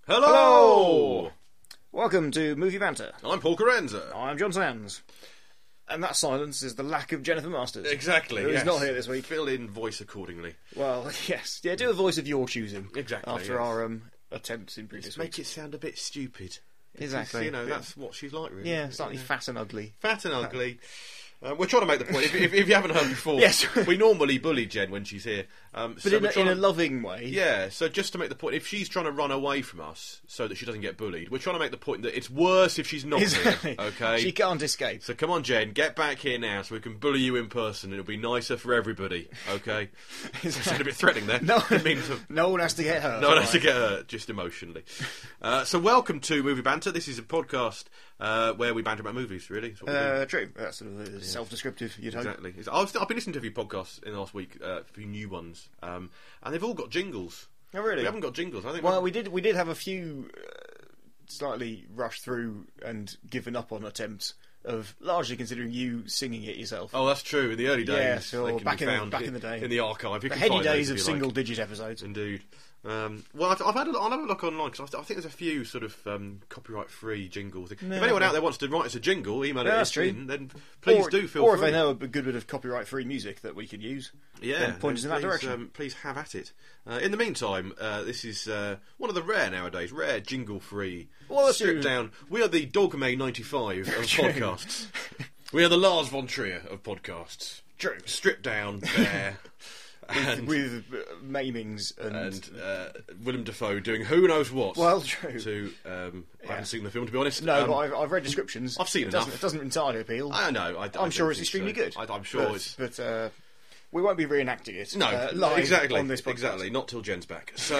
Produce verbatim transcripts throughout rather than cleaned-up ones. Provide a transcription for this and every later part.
Hello! Hello! Welcome to Movie Banter. I'm Paul Carenza. I'm John Sands. And that silence is the lack of Jennifer Masters. Exactly, Who's yes. not here this week. Fill in voice accordingly. Well, yes. Yeah, do a voice of your choosing. Exactly, After yes. our um, attempts in previous Just make weeks. it sound a bit stupid. Exactly. You know, Yeah. that's what she's like, really. Yeah, slightly fat and ugly. Fat and ugly. Uh, we're trying to make the point. If, if, if you haven't heard before, Yes. we normally bully Jen when she's here. Um, But so in, we're a, trying in a to- loving way. Yeah, so just to make the point, if she's trying to run away from us so that she doesn't get bullied, we're trying to make the point that it's worse if she's not Exactly. here, okay? She can't escape. So come on, Jen, get back here now so we can bully you in person. It'll be nicer for everybody, okay? It sounded a bit threatening there. No, Didn't mean to... no one has to get hurt. No one has to alright. get hurt, just emotionally. Uh, so welcome to Movie Banter. This is a podcast uh, where we banter about movies, really. That's what we do. Uh, true. That's sort of uh, self-descriptive, you'd hope. Exactly. It's- I've, I've been listening to a few podcasts in the last week, uh, a few new ones, um, and they've all got jingles. Oh, really? We haven't got jingles. I think. Well, we've- we did. We did have a few uh, slightly rushed through and given up on attempts of largely considering you singing it yourself. Oh, that's true. In the early days, Yeah, so they can back be in the- found back in the day. in the archive. You the can heady find those days if of you like. single-digit episodes. Indeed. Um, well, I've, I've had a, I'll have a look online because I think there's a few sort of um, copyright-free jingles. If No, anyone okay. out there wants to write us a jingle, email Yeah, it that's us true. in, then please or, do feel or free. if they know a good bit of copyright-free music that we could use, Yeah, then point us in that please, direction. Um, please have at it. Uh, in the meantime, uh, this is uh, one of the rare nowadays, rare jingle-free, Well, that's stripped true. down. We are the Dogme ninety-five of True. podcasts. We are the Lars von Trier of podcasts. True. Stripped down, bare, and, With uh, maimings and... and uh, Willem Dafoe doing who knows what. Well, true. To um, I haven't seen the film, to be honest. no, Um, but I've, I've read descriptions. I've seen it doesn't, enough. It doesn't entirely appeal. I know. I, I I'm don't sure it's think extremely so. good. I, I'm sure but, it's But uh, we won't be reenacting it. no, uh, live exactly, on this podcast. exactly. Not till Jen's back. So,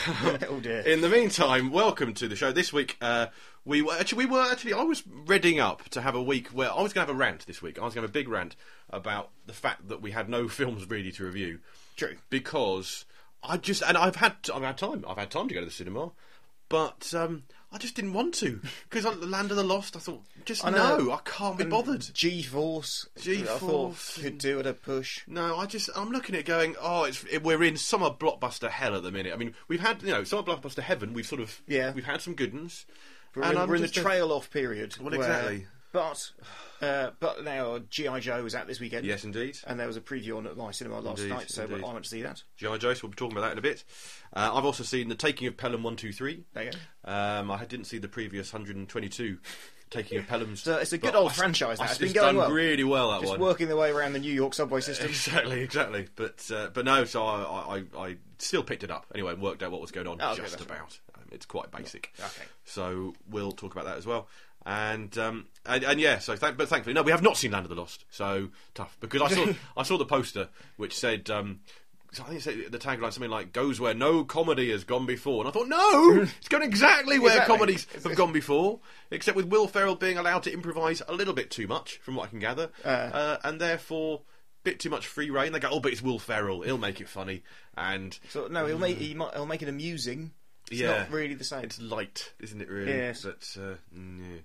Oh dear. in the meantime, welcome to the show. This week, uh, we were actually we were actually I was readying up to have a week where I was going to have a rant this week. I was going to have a big rant about the fact that we had no films really to review. True. Because I just and I've had I've had time. I've had time to go to the cinema, but um, I just didn't want to because on the Land of the Lost, I thought just I know. no, I can't be And bothered. G-Force. I thought G-Force could and- do at a push. No, I just I'm looking at it going, oh, it's it, we're in summer blockbuster hell at the minute. I mean, we've had you know summer blockbuster heaven. We've sort of Yeah. we've had some good ones. We're, And in, I'm we're in the just a- trail off period. Well, where- exactly. But uh, but now G I Joe was out this weekend. Yes, indeed. And there was a preview on at my cinema last Indeed, night, so indeed. I went to see that. G I. Joe, so we'll be talking about that in a bit. Uh, I've also seen The Taking of Pelham one two three. There you go. Um, I didn't see the previous one hundred twenty-two Taking of Pelham's. So it's a good but old I- franchise. That. I- It's been it's going done well. really well. That Just one. working their way around the New York subway system. Exactly, exactly. But uh, but no, so I, I, I still picked it up anyway and worked out what was going on Oh, okay, just that's about. Um, it's quite basic. Okay. So we'll talk about that as well. And um, and, and yeah, so th- but thankfully, no, we have not seen Land of the Lost. So tough because I saw I saw the poster which said. Um, so I think it said the tagline something like "goes where no comedy has gone before," and I thought, no, it's going exactly where Exactly. comedies have gone before, except with Will Ferrell being allowed to improvise a little bit too much, from what I can gather, Uh. uh, and therefore bit too much free reign. They go, oh, but it's Will Ferrell, he'll make it funny, and So no, he'll make he might, he'll make it amusing. It's Yeah. not really the same. it's light, isn't it? Really, Yes. But uh, mm, yeah.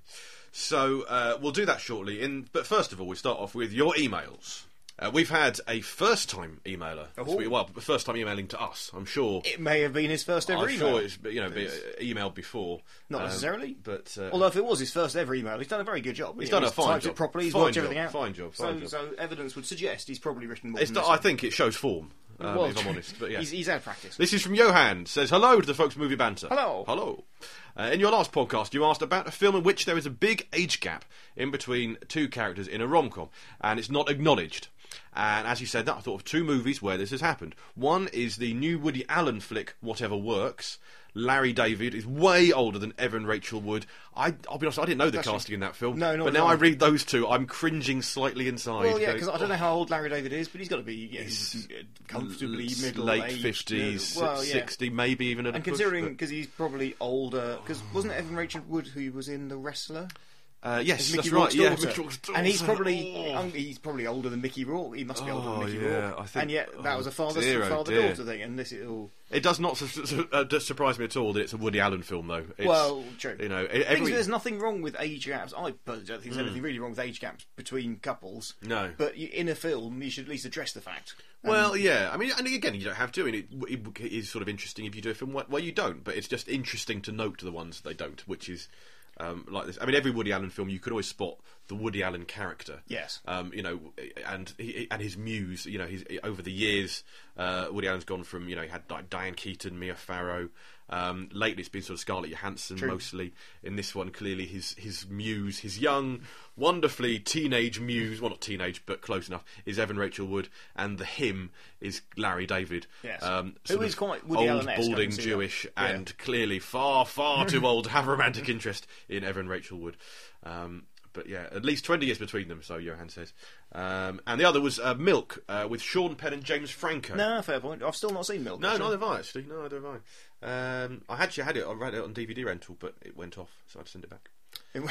So uh, we'll do that shortly. In but first of all, we start off with your emails. Uh, we've had a first-time emailer. this Oh. week. Well, first-time emailing to us. I'm sure. It may have been his first ever I'm email. sure it's you know be, uh, emailed before. Not Um, necessarily. but uh, Although if it was his first ever email, he's done a very good job. He's You know, done a fine typed job. it properly. He's Fine worked job, everything out. fine job, So, fine job. so evidence would suggest he's probably written more it's than not, this I one. think it shows form. Um, Well, if I'm honest, but yeah. he's, he's had practice. This is from Johan. Says hello to the folks movie banter. Hello. Hello. Uh, in your last podcast, you asked about a film in which there is a big age gap in between two characters in a rom-com, and it's not acknowledged. And as you said that, I thought of two movies where this has happened. One is the new Woody Allen flick, Whatever Works. Larry David is way older than Evan Rachel Wood. I, I'll be honest, I didn't know the Actually, casting in that film. no, not but at now all. I read those two, I'm cringing slightly inside. Well, yeah, going, because I don't know "Oh." how old Larry David is, but he's got to be yeah, he's comfortably L- middle late aged. fifties, Well, yeah. sixty, maybe even at a And push, considering, but- because he's probably older, because wasn't it Evan Rachel Wood who was in The Wrestler? Uh, yes, It's Mickey that's right. Rourke's Yeah, daughter. Mickey Rourke's daughter. And he's probably Oh. um, he's probably older than Mickey Rourke. He must be older Oh, than Mickey yeah, Rourke. I think- and yet that oh, was a father dear, oh, father dear. daughter thing, and this is all. It does not su- su- uh, does surprise me at all that it's a Woody Allen film, though. It's, Well, true. You know, e- Things- every there's nothing wrong with age gaps. I personally don't think there's anything really wrong with age gaps between couples. No. But you, in a film, you should at least address the fact. Well, yeah. I mean, and again, you don't have to. I mean, it, it is sort of interesting if you do a film. Well, you don't, but it's just interesting to note the ones they don't, which is um, like this. I mean, every Woody Allen film, you could always spot the Woody Allen character. Yes. Um, you know, and he, and his muse. You know, he's over the years, uh, Woody Allen's gone from, you know, he had like Diane Keaton, Mia Farrow. Um, lately, it's been sort of Scarlett Johansson True. mostly. In this one, clearly his his muse, his young, wonderfully teenage muse, well not teenage but close enough, is Evan Rachel Wood, and the him is Larry David. Yes. Um, Who sort is of quite Woody old, Allen-esque, I can balding, see Jewish, that. Yeah. and clearly far, far too old to have a romantic interest in Evan Rachel Wood. Um, but yeah, at least twenty years between them, so Johan says. Um, and the other was uh, Milk, uh, with Sean Penn and James Franco. No, fair point. I've still not seen Milk. No, actually. neither have I, actually. No, neither have I. Um, I actually had it, I read it on D V D rental, but it went off, so I had to send it back.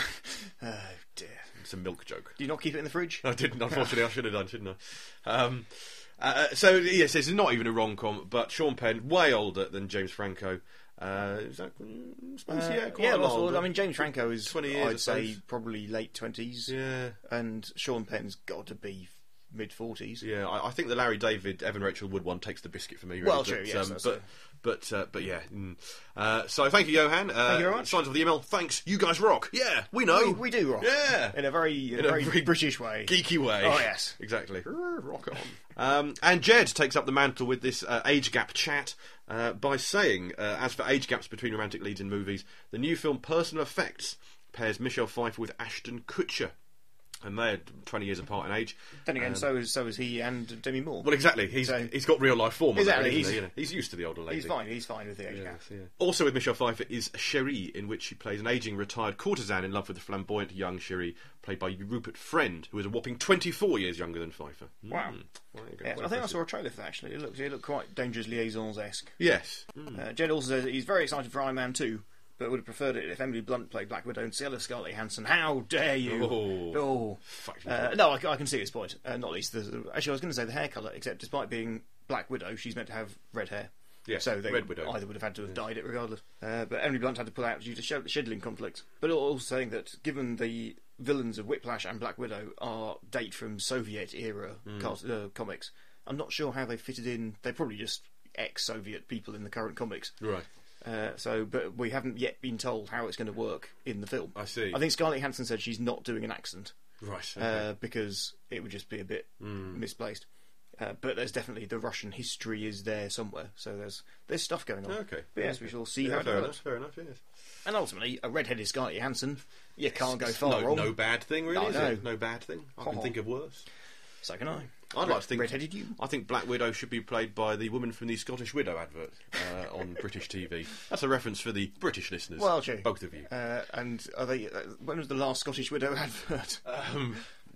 Oh dear. It's a Milk joke. Do you not keep it in the fridge? I didn't, unfortunately. I should have done, shouldn't I? Um, uh, so, yes, it's not even a rom-com, but Sean Penn, way older than James Franco. Uh, is that, mm, I suppose, Uh, yeah, quite yeah, a lot well, older. I mean, James Franco is, twenty years, I I'd say, suppose. probably late twenties. Yeah, And Sean Penn's got to be mid forties. yeah. I, I think the Larry David, Evan Rachel Wood one takes the biscuit for me. Really, Well, but, true, yes, um, that's but, it. but, uh, but yeah. Mm. Uh, so thank you, Johan. Uh, Thank you very much. Signs of the email. Thanks. You guys rock. Yeah, we know. We, we do rock. Yeah. In a very, in In a a very, very British way. Geeky way. Oh, yes. Exactly. Rock on. Um, and Jed takes up the mantle with this uh, age gap chat uh, by saying, uh, as for age gaps between romantic leads in movies, the new film Personal Effects pairs Michelle Pfeiffer with Ashton Kutcher. And they're twenty years apart in age. Then again, Um, so is so is he and Demi Moore. Well, exactly. He's So- he's got real life form. on Exactly, that, isn't he's- he? You know, he's used to the older lady. He's fine. He's fine with the age gap. Yes, yeah. Also with Michelle Pfeiffer is Cherie, in which she plays an ageing retired courtesan in love with the flamboyant young Cherie, played by Rupert Friend, who is a whopping twenty-four years younger than Pfeiffer. Mm. Wow. Well, there you go. Yes, Quite I think I impressive. saw a trailer for that actually. It looked, it looked quite Dangerous Liaisons-esque. Yes. Mm. Uh, Jed also says that he's very excited for Iron Man two, but would have preferred it if Emily Blunt played Black Widow instead of Scarlett Johansson. How dare you! Oh. Oh. Fuck. Uh, no, I, I can see his point. Uh, not least, the, actually, I was going to say the hair colour. Except, despite being Black Widow, she's meant to have red hair. Yes, so they Red Widow. either would have had to have dyed it regardless. Uh, but Emily Blunt had to pull out due to sh- scheduling conflicts. But also saying that given the villains of Whiplash and Black Widow are date from Soviet era Hmm. cos- uh, comics, I'm not sure how they fitted in. They're probably just ex-Soviet people in the current comics. Right. Uh, so, but we haven't yet been told how it's going to work in the film. I see. I think Scarlett Johansson said she's not doing an accent Right. Okay. Hmm. uh, because it would just be a bit misplaced. Uh, but there's definitely the Russian history is there somewhere, so there's there's stuff going on. Okay. But yes, we shall see yeah, how it fair develops. enough. Fair enough. Yes. And ultimately, a red-headed Scarlett Johansson, you can't go It's far no, wrong. no bad thing, really. I Is know. it? No bad thing. I can Oh. think of worse. So can I. I'd like to think. Red-headed you. I think Black Widow should be played by the woman from the Scottish Widow advert uh, on British T V. That's a reference for the British listeners. Well, true. Both of you. Uh, and are they? Uh, when was the last Scottish Widow advert? Um,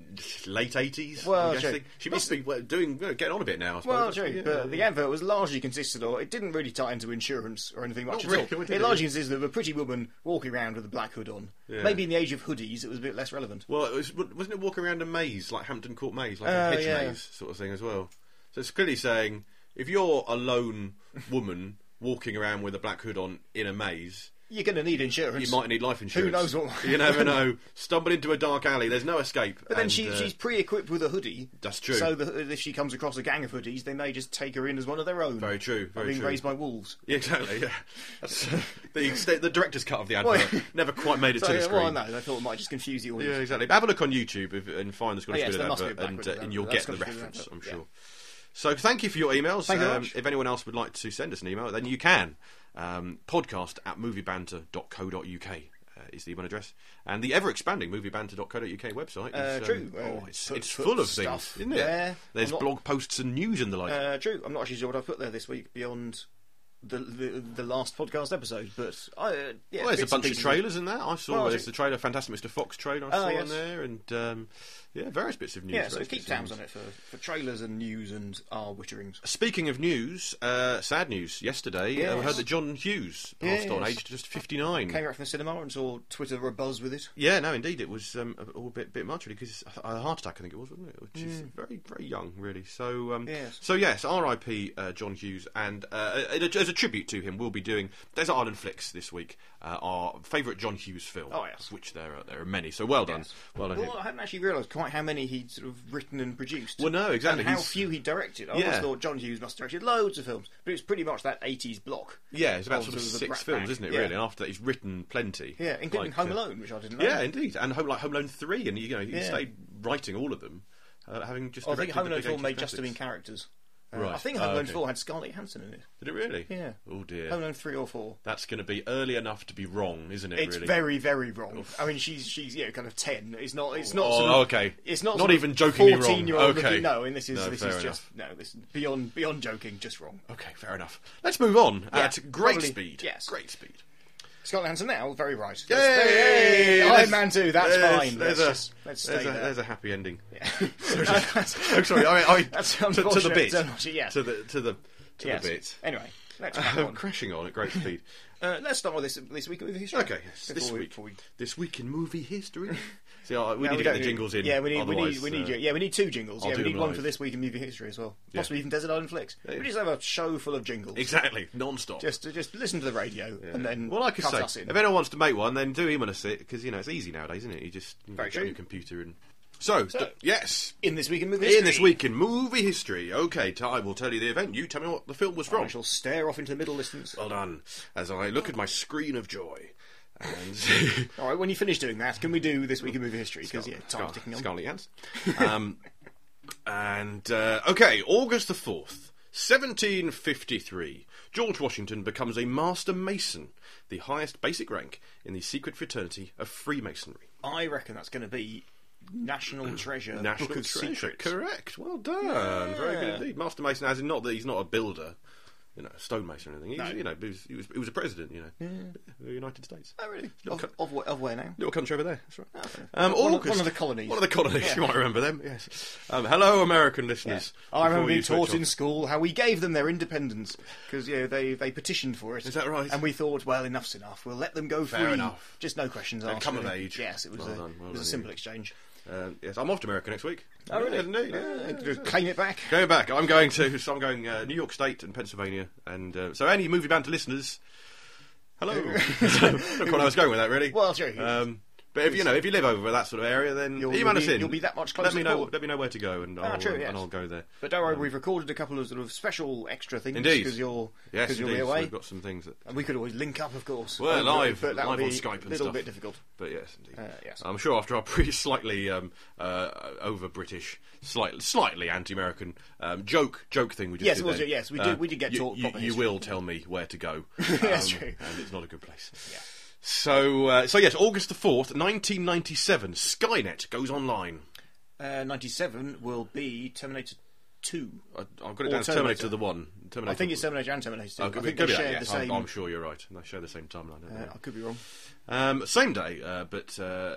late eighties. Well, I'm true. guessing. She must be well, doing you know, getting on a bit now. I suppose. Well, That's- true, yeah, but yeah. the advert was largely consisted of. It didn't really tie into insurance or anything much Not at really, all. did It it? largely consisted of a pretty woman walking around with a black hood on. Yeah. Maybe in the age of hoodies, it was a bit less relevant. Well, it was, wasn't it walking around a maze like Hampton Court Maze, like Oh, a hedge yeah. maze sort of thing as well? So it's clearly saying if you're a lone woman walking around with a black hood on in a maze, You're going to need insurance. you might need life insurance. knows what- You never know. Stumble into a dark alley. There's no escape. But then and, she, uh, she's pre-equipped with a hoodie. That's true. So that if she comes across a gang of hoodies, they may just take her in as one of their own. Very true, By very being true. raised by wolves. Yeah, exactly. Yeah, That's, the extent- the director's cut of the advert Well, never quite made it So, to the yeah, screen. well, no, I thought it might just confuse the audience. Yeah, exactly. But have a look on YouTube if, and find the Scottish Oh, yes, Widow there must be a advert, Black and, Widow uh, and advert. you'll That's get the Scottish Widow reference, advert, I'm yeah. sure. So thank you for your emails. Thank you very Um, much. if anyone else would like to send us an email, then you can. Um, podcast at moviebanter dot co dot uk uh, is the email address. And the ever-expanding moviebanter dot co dot uk website Uh, is... true. Um, Uh, oh, it's, put- it's put full of stuff things, isn't it? there. There's I'm not- blog posts and news and the like. Uh, true. I'm not actually sure what I've put there this week beyond the the, the last podcast episode, but I, uh, yeah, Well, there's a bits and bunch of pieces trailers in that. I saw Well, I there's think- the trailer, Fantastic Mister Fox trailer I Oh, saw yes. in there, and um, yeah, various bits of news. Yeah, so various keep bits of tabs news. on it for, for trailers and news and our witterings. Speaking of news, uh, sad news. Yesterday, uh, we Yes. heard that John Hughes passed on, Yes. aged just fifty-nine. Came back from the cinema and saw Twitter abuzz with it. Yeah, no, indeed, it was um, a, a bit, bit much really because a heart attack, I think it was, wasn't it? Which is very, very young, really. So, um, Yes. so yes, R I P Uh, John Hughes, and uh, as a tribute to him, we'll be doing Desert Island Flicks this week, uh, our favourite John Hughes film. Oh, yes. Which there are there are many. So well done, Yes. well done. Well, him. I hadn't actually realised quite how many he'd sort of written and produced. Well, no, exactly. And how He's- few he directed. I Yeah. always thought John Hughes must have directed loads of films, but it's pretty much that eighties block. Yeah, it's about of sort of the six Brat films, Pack. isn't it? Yeah. Really, and after that, he's written plenty. Yeah, including Like, Home uh, Alone, which I didn't know. Yeah, indeed, and Home like Home Alone three, and you know he Yeah. stayed writing all of them, uh, having just. Oh, I think directed Home the Alone big four eighties made just the main classics. characters. Uh, Right. I think Home Oh, Alone okay. four had Scarlett Johansson in it. Did it really? Yeah. Oh dear. Home Alone three or four. That's going to be early enough to be wrong, isn't it? It's really? very, very wrong. I mean, she's she's yeah, kind of ten. It's not. It's not. Oh, sort of, okay. It's not. Not sort of even jokingly wrong. fourteen-year-old Okay. looking- no, and this is No, this fair is just no. This is beyond beyond joking. Just wrong. Okay, fair enough. Let's move on Yeah, at great probably- speed. yes. Great speed. Scarlett Johansson now, very right. Yay! Let's- Hey, There's- Iron Man two. That's there's- fine. There's Let's a, just let's stay there's, a, there. there's a happy ending. Yeah. Oh, sorry. I mean, I mean That's to, to the unfortunate bit. terminology, yes. To the to the to Yes. the bit. Anyway, let's crack Uh, on. crashing on at great speed. Uh, let's start with this this week of movie history. Okay, yes, this Before we- week. before we- This week in movie history. See, I, we No, need to get don't the need- jingles in. Yeah, we need, we otherwise, need, we need, uh, yeah, we need two jingles. I'll yeah, we do need them one live. for this week in movie history as well. Yeah. Possibly even Desert Island Flicks. Yeah, We yeah. just have a show full of jingles. Exactly, non-stop. Just to just listen to the radio and then Well, like I cut say, us in. if anyone wants to make one, then do email us it because you know it's easy nowadays, isn't it? You just you Very get on true. your computer and so, So- d- yes. In this week in movie history. In this week in movie history, okay, Ty will tell you the event. You tell me what the film was I from. shall stare off into the middle distance. Well done. As I look at my screen of joy, and All right, when you finish doing that, can we do this week in movie history? Because yeah, Scar- time's ticking on. Scarlett Johansson. um, and uh, okay, August the fourth, seventeen fifty-three. George Washington becomes a Master Mason, the highest basic rank in the secret fraternity of Freemasonry. I reckon that's going to be National Treasure, National Book of Treasure. Secrets. Correct. Well done. Very good Yeah. indeed. Master Mason, as in not that he's not a builder, you know, a stonemason or anything. He's, No. you know, he was, he was he was a president, you know, of the United States. Oh, really? Little Of, co- of, where- of where now? Little country over there. That's right. okay. Um, One of- August- one of the colonies. One of the colonies. Yeah. You might remember them. Yes. Um, hello, American listeners. I remember Before being you switch taught off. in school how we gave them their independence because yeah, they, they petitioned for it. Is that right? And we thought, well, enough's enough. We'll let them go Fair free. enough. Just no questions They'd asked. come of really. age. Yes, it was Well a done, well it was a done, simple you. exchange. Um, yes, I'm off to America next week. Oh, really? Yeah, indeed, Uh, yeah. just claim it back. Going back, I'm going to. So I'm going uh, New York State and Pennsylvania, and uh, so any movie banter listeners, hello. Not quite where I was going with that, really. Well, sure. Um, but if you know, if you live over that sort of area, then You'll- email you'll us be- in. you'll be that much Let closer me to know. Paul. Let me know where to go, and Ah, I'll true, uh, yes. and I'll go there. But don't worry, we've recorded a couple of sort of special extra things Indeed. because you're Yes, because you'll be indeed. away. We've got some things that. And we could always link up, of course. Well, over live- it, but that live would on be Skype and a little stuff. bit difficult. But yes, indeed. Uh, yes. I'm sure after our pretty slightly um, uh, over British, slightly slightly anti-American um, joke joke thing we just Yes, did it was, then, yes, we uh, did- we did get you, taught You, proper you history. will tell me where to go. That's um, true. and it's not a good place. Yeah. So, uh, so yes, August the fourth, nineteen ninety-seven, Skynet goes online. Uh, ninety-seven will be Terminator two. I, I've got it Or down as Terminator, Terminator. the one. Terminator. I think it's Terminator and Terminator two. Oh, I could think be, they could be that, share yes. the same. I'm, I'm sure you're right. They share the same timeline. Don't uh, I could be wrong. they? Um, same day, uh, but uh,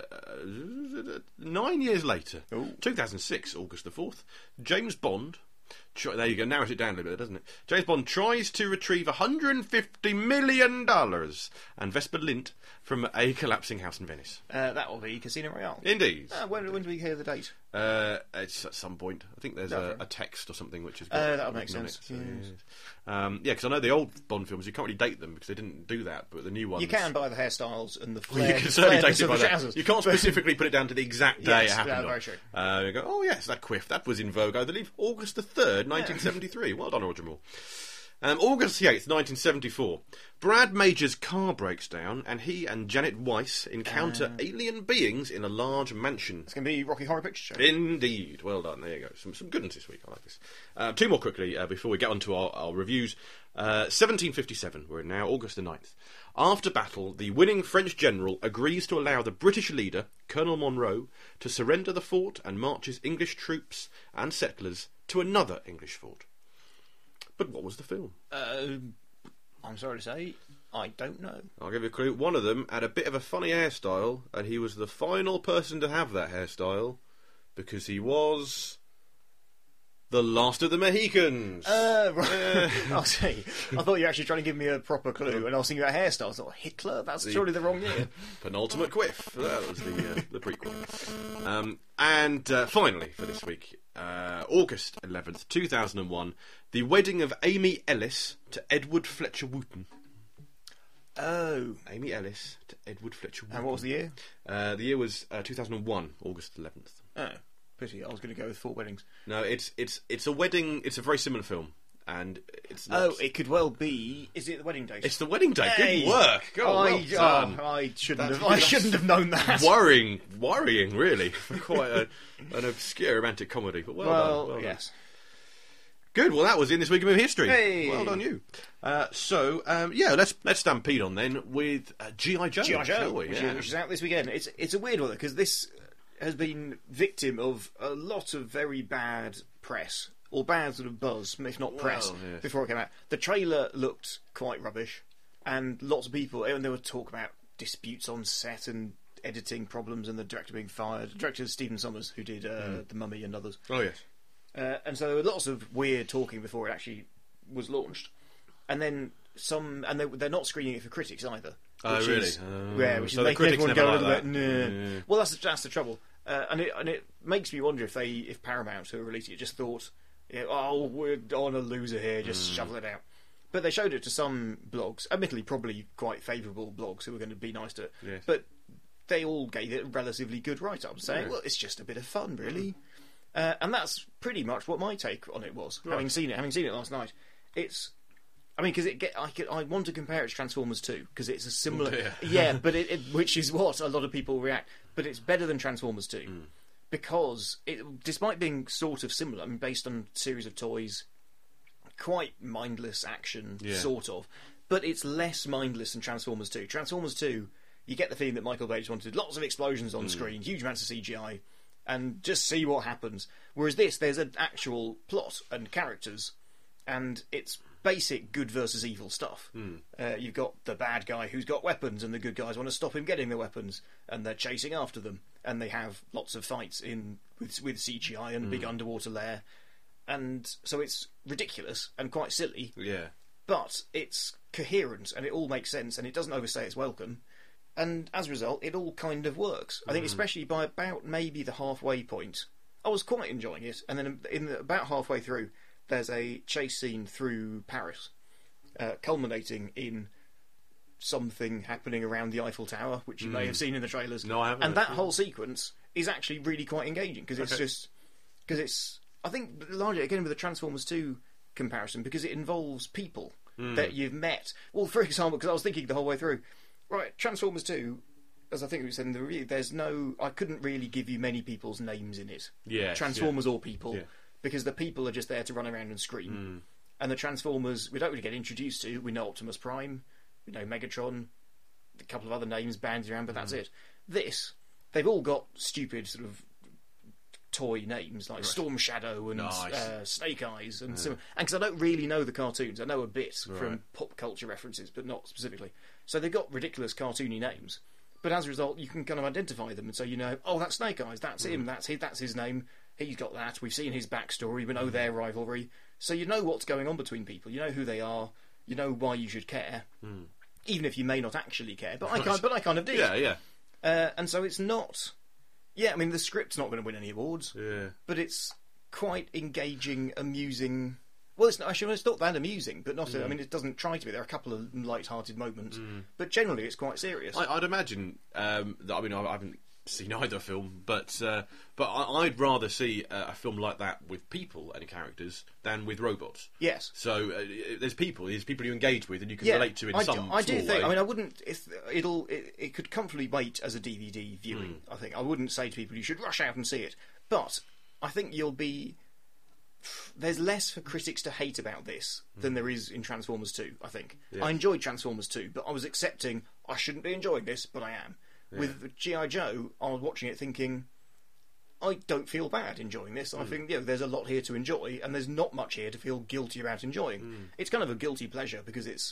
uh, nine years later, Ooh. two thousand six, August the fourth, James Bond. Try, there you go, narrows it down a little bit, doesn't it? James Bond tries to retrieve one hundred fifty million dollars and Vesper Lint from a collapsing house in Venice. Uh, that will be Casino Royale. Indeed. Uh, when, when do we hear the date? Uh, it's at some point. I think there's a, Okay. a text or something which is. Uh, that'll make written on sense, it, so, yes. yes. Um, yeah, because I know the old Bond films. You can't really date them because they didn't do that, but the new ones You can by the hairstyles and the Well, flare. you can certainly flareness date it of by the that. trousers. You can't But- specifically put it down to the exact day Yes, it happened yeah, on. very true. Uh, you go, oh yes, that quiff, that was in vogue, I believe, August the third, nineteen seventy-three. Well done, Roger Moore. Um, August the eighth, nineteen seventy-four. Brad Major's car breaks down, and he and Janet Weiss encounter Uh. alien beings in a large mansion. It's going to be Rocky Horror Picture Show. Indeed. Well done. There you go. Some some good ones this week. I like this. Uh, two more quickly uh, before we get on to our, our reviews. Uh, seventeen fifty-seven. We're now August the ninth. After battle, the winning French general agrees to allow the British leader, Colonel Monro, to surrender the fort and marches English troops and settlers to another English fort. But what was the film? Uh, I'm sorry to say, I don't know. I'll give you a clue. One of them had a bit of a funny hairstyle, and he was the final person to have that hairstyle because he was the last of the Mohicans. Uh, right. Uh, I'll see. I thought you were actually trying to give me a proper clue, and I was thinking about hairstyles. I thought, Hitler? That's the surely the wrong year. Penultimate Quiff. That was the uh, the prequel. Um, and uh, finally, for this week, uh, August eleventh, two thousand one, the wedding of Amy Ellis to Edward Fletcher Wooten. Oh. Amy Ellis to Edward Fletcher Wooten. And what was the year? Uh, the year was uh, two thousand one, August eleventh. Oh. Pity, I was going to go with Four Weddings. No, it's it's it's a wedding. It's a very similar film, and it's not, oh, it could well be. Is it the wedding day? It's the wedding day. Hey! Good work. God, I, well done. oh, I shouldn't That's- have. I that's shouldn't have known that. Worrying, worrying, really, for quite a, an obscure romantic comedy. But well, well, done. Well yes. Done. Good. Well, that was in this week of movie history. Hey! Well done, you. Uh, so, um, yeah, let's let's stampede on then with uh, G I Joe. G I Joe, shall we? which, Yeah. is, which is out this weekend. It's it's a weird one because this has been victim of a lot of very bad press or bad sort of buzz, if not press, Well, yes. before it came out. The trailer looked quite rubbish, and lots of people, and there were talk about disputes on set and editing problems, and the director being fired. The director is Stephen Sommers, who did uh, Mm. The Mummy and others. Oh yes. Uh, and so there were lots of weird talking before it actually was launched, and then some, and they, they're not screening it for critics either. Oh, which really? Is, Oh. yeah, which So is the making critics everyone go a never little like bit. that. Nah. Yeah. Well, that's that's the trouble, uh, and it and it makes me wonder if they, if Paramount who are releasing it, just thought, yeah, oh, we're on a loser here, just Mm. shovel it out. But they showed it to some blogs, admittedly probably quite favourable blogs who were going to be nice to it, Yes. but they all gave it relatively good write-ups, saying, Yeah. well, it's just a bit of fun, really. Uh, and that's pretty much what my take on it was. Right. Having seen it, having seen it last night, it's. I mean, because it get, I, could, I want to compare it to Transformers two because it's a similar. Oh, dear. yeah, but it, it, which is what a lot of people react. But it's better than Transformers two Mm. because it, despite being sort of similar, I mean, based on a series of toys, quite mindless action, Yeah. sort of. But it's less mindless than Transformers two. Transformers two, you get the feeling that Michael Bay just wanted lots of explosions on Mm. screen, huge amounts of C G I, and just see what happens. Whereas this, there's an actual plot and characters, and it's basic good versus evil stuff. Mm. Uh, you've got the bad guy who's got weapons, and the good guys want to stop him getting the weapons, and they're chasing after them, and they have lots of fights in with, with C G I and a big underwater lair, and so it's ridiculous and quite silly, Yeah. but it's coherent and it all makes sense and it doesn't overstay its welcome. And as a result, it all kind of works. I think, especially by about maybe the halfway point, I was quite enjoying it. And then, in the, about halfway through, there's a chase scene through Paris, uh, culminating in something happening around the Eiffel Tower, which you may have seen in the trailers. No, I haven't. And that actually. whole sequence is actually really quite engaging because it's Okay. just because it's. I think largely again with the Transformers two comparison because it involves people that you've met. Well, for example, because I was thinking the whole way through. Right, Transformers two, as I think we said in the review, there's no... I couldn't really give you many people's names in it. Yes, Transformers or people, Yeah. because the people are just there to run around and scream. And the Transformers, we don't really get introduced to. We know Optimus Prime, we know Megatron, a couple of other names bandied around, but that's it. This, they've all got stupid sort of toy names like Storm Shadow and Nice. uh, Snake Eyes and similar. And because I don't really know the cartoons, I know a bit Right. from pop culture references, but not specifically. So they've got ridiculous cartoony names, but as a result, you can kind of identify them, and so you know, oh, that's Snake Eyes, that's him, that's his, that's his name. He's got that. We've seen his backstory. We know their rivalry, so you know what's going on between people. You know who they are. You know why you should care, even if you may not actually care. But I kind, but I kind of did. Yeah, yeah. Uh, and so it's not. Yeah, I mean, the script's not going to win any awards, Yeah. but it's quite engaging, amusing. Well, it's not, actually, it's not that amusing, but not. I mean, it doesn't try to be. There are a couple of light-hearted moments, but generally, it's quite serious. I, I'd imagine. Um, that, I mean, I, I haven't seen either film, but uh, but I, I'd rather see a, a film like that with people and characters than with robots. Yes. So uh, there's people, there's people you engage with and you can Yeah, relate to in I some do, I do small think. way. I mean, I wouldn't. If it'll, it, it could comfortably wait as a D V D viewing. I think I wouldn't say to people you should rush out and see it, but I think you'll be. There's less for critics to hate about this than there is in Transformers two, I think. Yeah. I enjoyed Transformers two, but I was accepting I shouldn't be enjoying this, but I am. With G I Joe, I was watching it thinking, I don't feel bad enjoying this. I think, you know, there's a lot here to enjoy, and there's not much here to feel guilty about enjoying. It's kind of a guilty pleasure because it's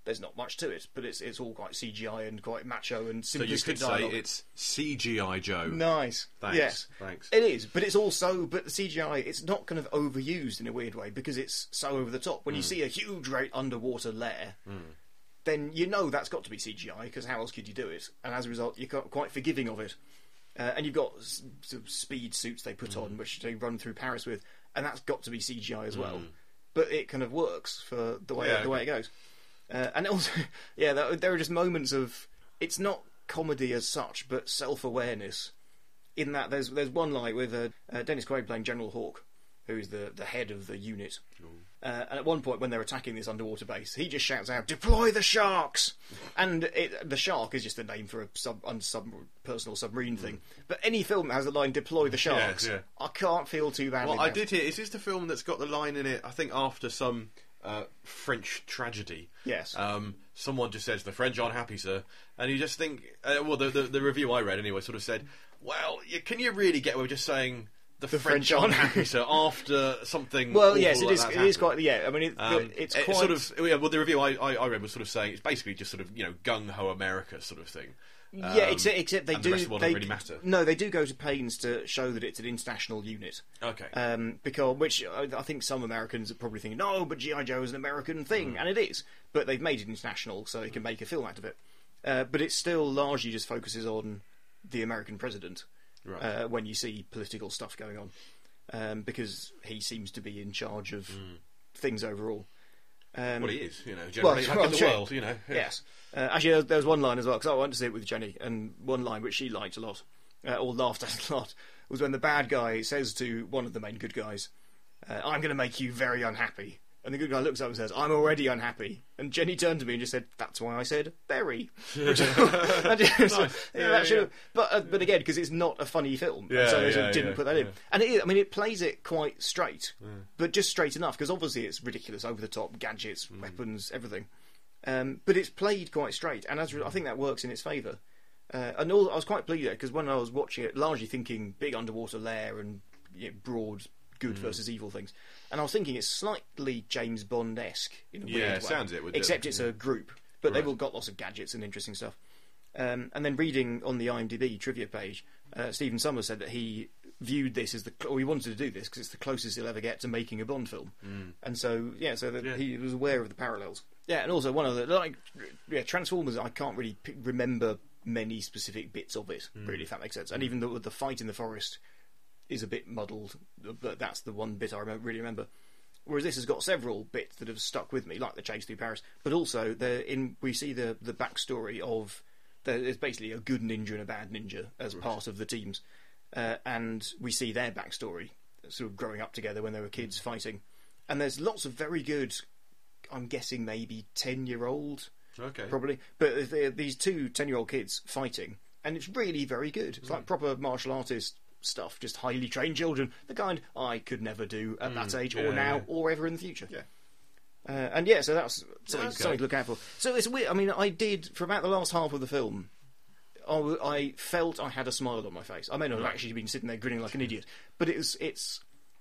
there's not much to it, but it's it's all quite C G I and quite macho and simplistic So you could dialogue. say it's C G I Joe. Nice. Thanks. Yes. Thanks. It is, but it's also, but the C G I, it's not kind of overused in a weird way because it's so over the top. When Mm. you see a huge, great underwater lair, mm. then you know that's got to be C G I because how else could you do it? And as a result, you're quite forgiving of it. Uh, and you've got s- sort of speed suits they put mm. on, which they run through Paris with, and that's got to be C G I as well. Mm. But it kind of works for the way Yeah, the way okay. it goes. Uh, and also, yeah, there, there are just moments of it's not comedy as such, but self-awareness. In that, there's there's one line with uh, uh, Dennis Quaid playing General Hawk, who is the the head of the unit. Uh, and at one point, when they're attacking this underwater base, he just shouts out, "Deploy the sharks!" And it, the shark is just a name for a sub, un, sub personal submarine thing. But any film that has the line "Deploy the sharks," Yes, yeah. I can't feel too badly. Well, I about. did hear. Is this the film that's got the line in it? I think after some uh, French tragedy. Yes. Um, someone just says the French aren't happy, sir, and you just think. Uh, well, the, the the review I read anyway sort of said, "Well, you, can you really get away with just saying?" The, The French, French aren't aren't- happy, so after something. Well, awful yes, it like is. that's It is happened. quite. Yeah, I mean, it, Um, it's it quite sort of. Yeah, well, the review I, I, I read was sort of saying it's basically just sort of you know gung ho America sort of thing. Yeah, Um, except, except they and do. The rest of it they doesn't really matter. No, they do go to pains to show that it's an international unit. Okay. Um, because which I, I think some Americans are probably thinking, no, but G I Joe is an American thing, Mm. and it is. But they've made it international, so they can make a film out of it. Uh, but it still largely just focuses on the American president Right. uh, when you see political stuff going on, um, because he seems to be in charge of things overall. Um, well, he is, you know, generally well, like well, in the sure. world, you know. Yes. Uh, actually, there was, there was one line as well, because I went to see it with Jenny, and one line which she liked a lot, uh, or laughed at a lot, was when the bad guy says to one of the main good guys, uh, "I'm going to make you very unhappy." And the good guy looks up and says, "I'm already unhappy." And Jenny turned to me and just said, "That's why I said very." Which, that just- Nice. yeah, Yeah, that yeah, should've- But, uh, but again, because it's not a funny film, Yeah, so they sort yeah, of didn't yeah, put that in. yeah. And it is, I mean, it plays it quite straight, but just straight enough, because obviously it's ridiculous, over the top, gadgets, Mm. weapons, everything. Um, but it's played quite straight, and as a re- I think that works in its favour. Uh, and all, I was quite pleased there because when I was watching it, largely thinking big underwater lair and you know, broad good Mm. versus evil things, and I was thinking it's slightly James Bond-esque in a Yeah, weird way. sounds it with the- except it's a group, but they've Right. all got lots of gadgets and interesting stuff. Um, and then reading on the IMDb trivia page, uh, Stephen Summers said that he viewed this as the, or he wanted to do this because it's the closest he'll ever get to making a Bond film. Mm. And so, yeah, so that Yeah. he was aware of the parallels. Yeah, and also one of the like, yeah, Transformers. I can't really p- remember many specific bits of it, really, if that makes sense. And even the the fight in the forest is a bit muddled, but that's the one bit I remember, really remember. Whereas this has got several bits that have stuck with me, like the chase through Paris, but also the in we see the the backstory of there's basically a good ninja and a bad ninja as part of the teams, uh, and we see their backstory, sort of growing up together when they were kids fighting, and there's lots of very good. I'm guessing maybe ten year old, Okay. probably, but they're these two ten year old kids fighting, and it's really very good. It's like proper martial artist stuff, just highly trained children, the kind I could never do at that age, yeah, or now, yeah. or ever in the future. Yeah. Uh, and yeah, so that's something, Okay. something to look out for. So it's weird. I mean, I did for about the last half of the film. I, w- I felt I had a smile on my face. I may not have Right. actually been sitting there grinning like an idiot, but it was. It's.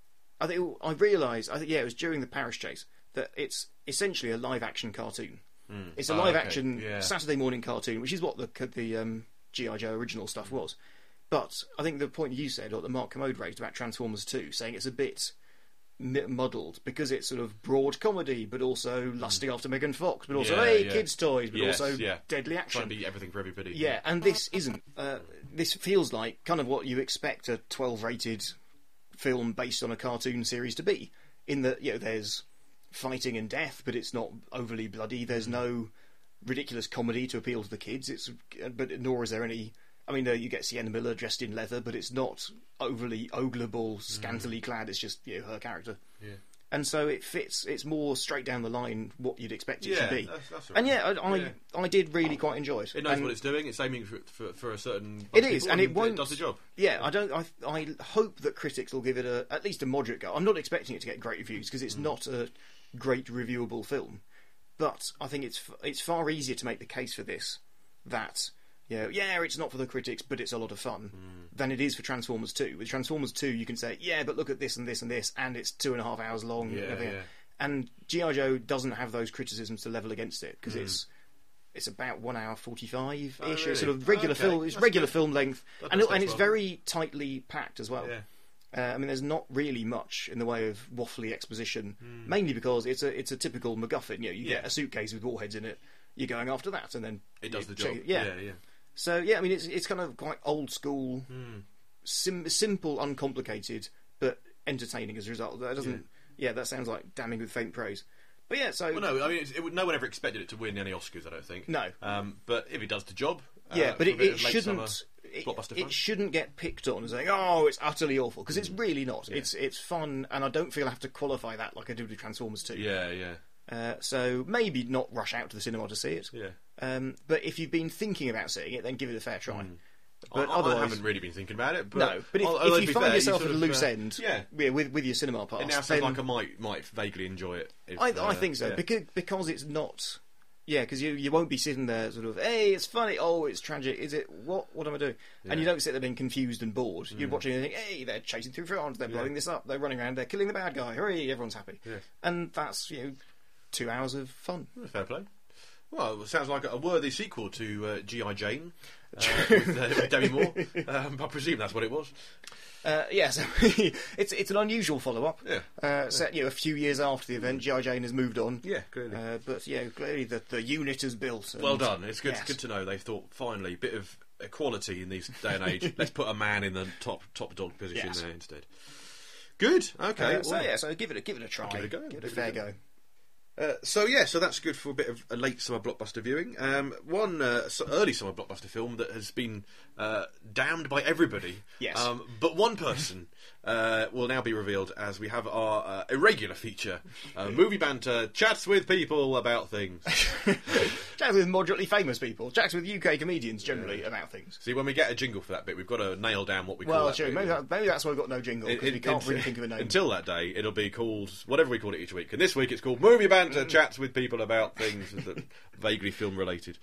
I think I realised. I think yeah, it was during the Paris chase that it's essentially a live action cartoon. It's a Oh, live okay. action Yeah. Saturday morning cartoon, which is what the the um, G I Joe original stuff was. But I think the point you said, or that Mark Commode raised about Transformers two, saying it's a bit mi- muddled because it's sort of broad comedy, but also lusting after Megan Fox, but also Yeah, hey yeah. kids toys, but Yes, also yeah. deadly Trying action. to be everything for everybody. Yeah, and this isn't. Uh, this feels like kind of what you expect a twelve rated film based on a cartoon series to be. In that, you know, there's fighting and death, but it's not overly bloody. There's no ridiculous comedy to appeal to the kids. It's, but nor is there any. I mean, uh, you get Sienna Miller dressed in leather, but it's not overly oglable, scantily clad. It's just you know, her character. Yeah. And so it fits. It's more straight down the line what you'd expect it Yeah, to be. that's- that's right. And yeah, I, I, Yeah. I did really quite enjoy it. It knows And- what it's doing. It's aiming for for, for a certain. bunch It of is, people and it won't. does the job. Yeah, I don't. I, I hope that critics will give it a at least a moderate go. I'm not expecting it to get great reviews because it's not a great reviewable film, but I think it's it's far easier to make the case for this that you know, yeah, it's not for the critics, but it's a lot of fun than it is for Transformers two. With Transformers two, you can say, yeah, but look at this and this and this, and it's two and a half hours long. Yeah, and everything. yeah. And G I. Joe doesn't have those criticisms to level against it because mm. it's it's about one hour forty-five ish. Oh, really? It's sort of regular okay. film. It's That's regular good. film length, That and does and sound it's well. very tightly packed as well. Yeah. Uh, I mean, there's not really much in the way of waffly exposition, Mm. mainly because it's a it's a typical MacGuffin. You know, you Yeah. get a suitcase with warheads in it. You're going after that, and then It does you the check job. it. Yeah. yeah, yeah. So yeah, I mean, it's it's kind of quite old school, Mm. sim- simple, uncomplicated, but entertaining as a result. That doesn't. Yeah, that sounds like damning with faint praise. But yeah, so Well, no, I mean, it's, it, would- no one ever expected it to win any Oscars, I don't think. No. Um, but if it does the job, yeah, uh, but for a it, bit it of late shouldn't. summer It, blockbuster it fun. shouldn't get picked on as saying, "Oh, it's utterly awful," because it's really not. It's it's fun, and I don't feel I have to qualify that like I did with Transformers two. Yeah, yeah, Uh, so maybe not rush out to the cinema to see it. yeah. Um, but if you've been thinking about seeing it, then give it a fair try. But I, otherwise, I haven't really been thinking about it. But no. But if, I'll- if although you to be find fair, yourself sort at a of, loose uh, end, yeah, yeah, with with your cinema pass, it now sounds then like I might might vaguely enjoy it. If, I, uh, I think so yeah. because because it's not. Yeah, because you you won't be sitting there sort of, hey, it's funny, oh, it's tragic, is it? What what am I doing? And Yeah. you don't sit there being confused and bored. You're watching and you think, hey, they're chasing through France, they're blowing this up, they're running around, they're killing the bad guy, hooray, everyone's happy. Yeah. And that's, you know, two hours of fun. Fair play. Well, it sounds like a worthy sequel to uh, G I. Jane uh, with, uh, with Demi Moore. Um, I presume that's what it was. Uh, yeah, so it's it's an unusual follow-up. Yeah. Uh, set, you know, a few years after the event, G I. Jane has moved on. Yeah, clearly. Uh, but, yeah, clearly the, the unit is built. and- Well done. It's good. Yes. Good to know they've thought finally bit of equality in this day and age. Let's put a man in the top top dog position Yes. there instead. Good. Okay. Uh, so, well, yeah, so give it a, give it a try. give it a go. Give it a Give it a fair go. go. Uh, so yeah, so that's good for a bit of a late summer blockbuster viewing. Um, one uh, s- early summer blockbuster film that has been uh, damned by everybody. Yes. Um, but one person uh, will now be revealed as we have our uh, irregular feature, uh, movie banter, chats with people about things. Chats with moderately famous people. Chats with U K comedians generally about things. See, when we get a jingle for that bit, we've got to nail down what we call Well, that sure. bit. Maybe, that, maybe that's why we've got no jingle because It- we it- can't it- really think of a name. Until that day, it'll be called whatever we call it each week. And this week it's called Movie Banter Chats with People About Things that vaguely film related.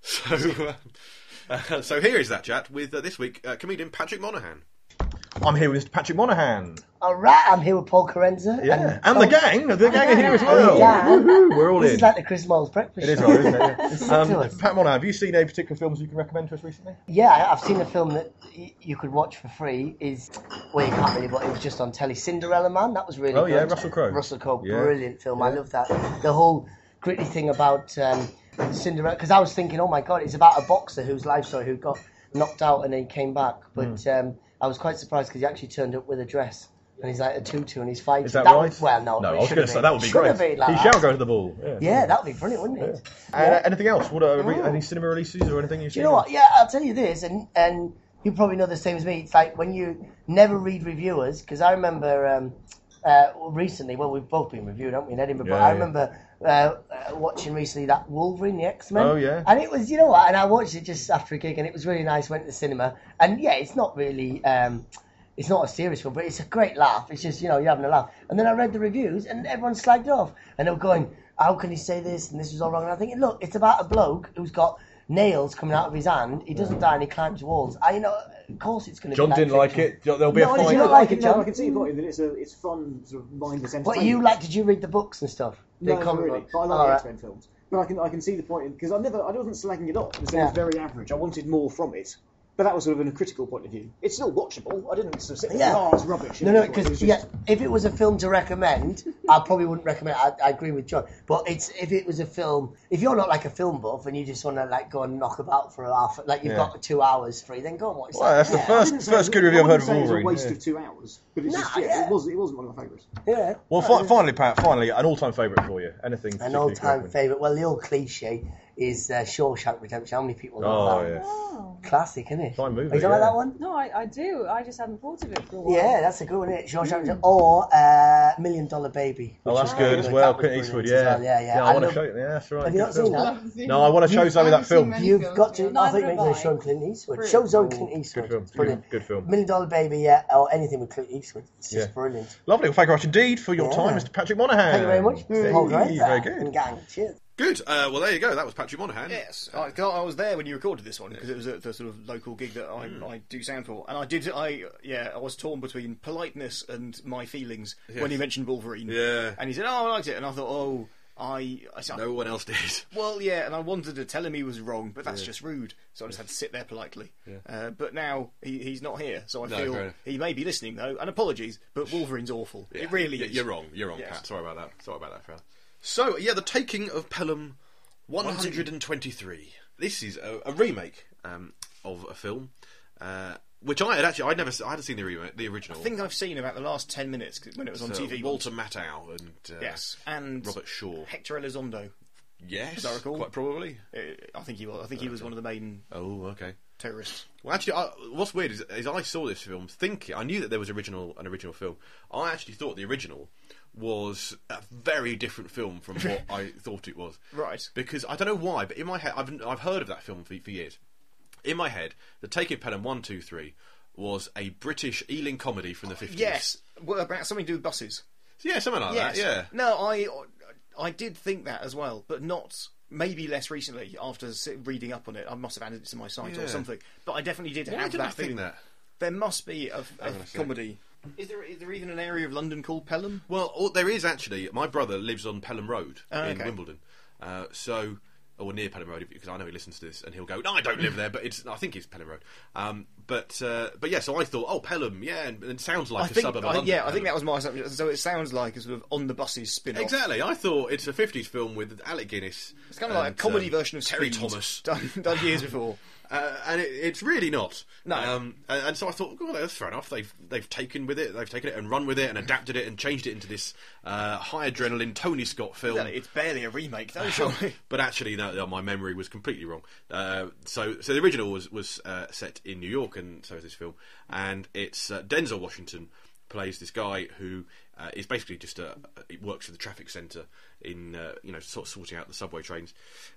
So, uh, uh, so here is that chat with uh, this week uh, comedian Patrick Monaghan. I'm here with Mister Patrick Monaghan. All right, I'm here with Paul Carenza. Yeah, and the gang. The gang are here as Oh, well. yeah. Woohoo, we're all This in. is like the Chris Moles breakfast It is, show. right, isn't it? Yeah. Listen to Um, us. Pat Monaghan, have you seen any particular films you can recommend to us recently? Yeah, I- I've seen a film that y- you could watch for free. Is well, you can't really, but it was just on telly. Cinderella Man. That was really Oh, good. yeah, Russell Crowe. Russell Crowe, Yeah. brilliant film. I Yeah. love that. The whole gritty thing about um, Cinderella, because I was thinking, oh my god, it's about a boxer whose life story who got knocked out and then he came back. But Mm. um, I was quite surprised because he actually turned up with a dress. And he's like a tutu and he's fighting. Is that, that right? Was, well, no. No, it I was should going have to say been. that would be Should great. have been like he that. shall go to the ball. Yeah. Yeah, that would be brilliant, wouldn't it? Uh, anything else? What are, re- Oh. any cinema releases or anything you've Do seen? you know what? Yeah, I'll tell you this, and and you probably know the same as me. It's like when you never read reviewers, because I remember um, uh, recently, well, we've both been reviewed, haven't we, in Edinburgh? Yeah, but I yeah. remember uh, uh, watching recently that Wolverine, the X-Men. Oh, yeah. And it was, you know what? And I watched it just after a gig, and it was really nice. Went to the cinema, and yeah, it's not really. Um, It's not a serious film, but it's a great laugh. It's just, you know, you're having a laugh. And then I read the reviews, and everyone slagged it off. And they were going, how can he say this? And this was all wrong. And I'm thinking, look, it's about a bloke who's got nails coming out of his hand. He doesn't die and he climbs walls. I, you know, of course it's going to be John that didn't like fiction. it. There'll be No, a did fight. you not I like can, it, no, John? I can see your point that it's a it's fun sort of mindless entertainment. What you like? Did you read the books and stuff? The No, not comic really. books? But I like All the right. X-Men films. But I can I can see the point because I never I wasn't slagging it off. It was Yeah. very average. I wanted more from it. But that was sort of in a critical point of view. It's still watchable. I didn't sort of sit there Yeah. and oh, it's rubbish. No, no, It was because just- yeah, if it was a film to recommend, I probably wouldn't recommend it. I, I agree with John. But it's if it was a film, if you're not like a film buff and you just want to like go and knock about for a half, like you've Yeah. got two hours free, then go and watch Well, that. that's the Yeah. I first didn't say first it- good review I I've heard wouldn't of say it was Wolverine. a waste Yeah. of two hours. But it's Nah, just, yeah, yeah. It, was, it wasn't one of my favourites. Yeah. Well, fi- finally, Pat, finally, an all-time favourite for you. Anything? An particularly all-time recommend? favourite. Well, the old cliche is uh, Shawshank Redemption. How many people know Oh, that? yeah. Oh. Classic, isn't it? Fine movie, Oh, you don't like yeah. that one? No, I, I do. I just hadn't thought of it for a while. Yeah, that's a good one, isn't it? Shawshank Redemption. Or uh, Million Dollar Baby. Oh, which that's is good really as That well. was Clint brilliant Eastwood, as yeah. well. Yeah, yeah. I, want love- to show you. Yeah, that's right. Have you not Good seen film. that? No, I want to show some of that film. You've got to. I Neither think have you're going to I. show Clint Eastwood. Brilliant. Show Zone Clint Eastwood. Good film. It's brilliant. Good film. Million Dollar Baby, yeah, or anything with Clint Eastwood. It's just Yeah. brilliant. Lovely. Well, thank you very much indeed for your Yeah. time, Mister Patrick Monaghan. Thank you very much. Hey, Paul Grant very good. and gang. Cheers. Good. Uh, well, there you go. That was Patrick Monahan. Yes, I, 'cause I was there when you recorded this one because it was at the sort of local gig that I, Hmm. I do sound for, and I did. I yeah, I was torn between politeness and my feelings Yes. when he mentioned Wolverine. Yeah. and he said, "Oh, I liked it," and I thought, "Oh, I." I said, No one else did. Well, yeah, and I wanted to tell him he was wrong, but that's just rude. So I just had to sit there politely. Uh, but now he, he's not here, so I No, fair feel enough. he may be listening though. And apologies, but Wolverine's awful. It really Y- is. You're wrong. You're wrong, Yes. Pat. Sorry about that. Sorry about that, fella. So, yeah, the Taking of Pelham one hundred twenty-three. This is a, a remake um, of a film, uh, which I had actually, I'd never, I hadn't seen the remake, the original. I think I've seen about the last ten minutes when it was on So, T V. Walter Matthau and uh, Yes, and Robert Shaw. Hector Elizondo. Yes, As I recall. quite probably. Uh, I think he was. I think he was one of the main Oh, okay. terrorists. Well, actually, I, what's weird is, is I saw this film thinking I knew that there was original an original film. I actually thought the original was a very different film from what I thought it was. Right. Because I don't know why, but in my head, I've I've heard of that film for, for years. In my head, the Taking Pelham one, two, three was a British Ealing comedy from the fifties. Yes, well, about something to do with buses. Yeah, something like Yes. that. Yeah. No, I I did think that as well, but not. Maybe less recently after sit- reading up on it. I must have added it to my site Yeah. or something. But I definitely did Why have did that I think feeling. that? There must be a, a gonna say. comedy. Is there is there even an area of London called Pelham? Well, oh, there is actually. My brother lives on Pelham Road Oh, in okay. Wimbledon, uh, so or near Pelham Road because I know he listens to this and he'll go, "No, I don't live there," but it's I think it's Pelham Road. Um, but uh, but yeah, so I thought, oh, Pelham, yeah, and it sounds like I a think, suburb of I, London. yeah, I think Pelham. that was my assumption. So it sounds like a sort of on the buses spin-off. Exactly, I thought it's a fifties film with Alec Guinness. It's kind of like a and, comedy um, version of Terry Speed, Thomas. done, done years before. Uh, and it, it's really not. No. Um, and, and so I thought, well, that's fair enough. They've they've taken with it, they've taken it and run with it and adapted it and changed it into this uh, high adrenaline Tony Scott film. Exactly, it's barely a remake, though, surely. But actually, no, no, my memory was completely wrong. Uh, so, so the original was was uh, set in New York, and so is this film. And it's uh, Denzel Washington plays this guy who uh, is basically just a he works for the traffic centre in uh, you know sort of sorting out the subway trains,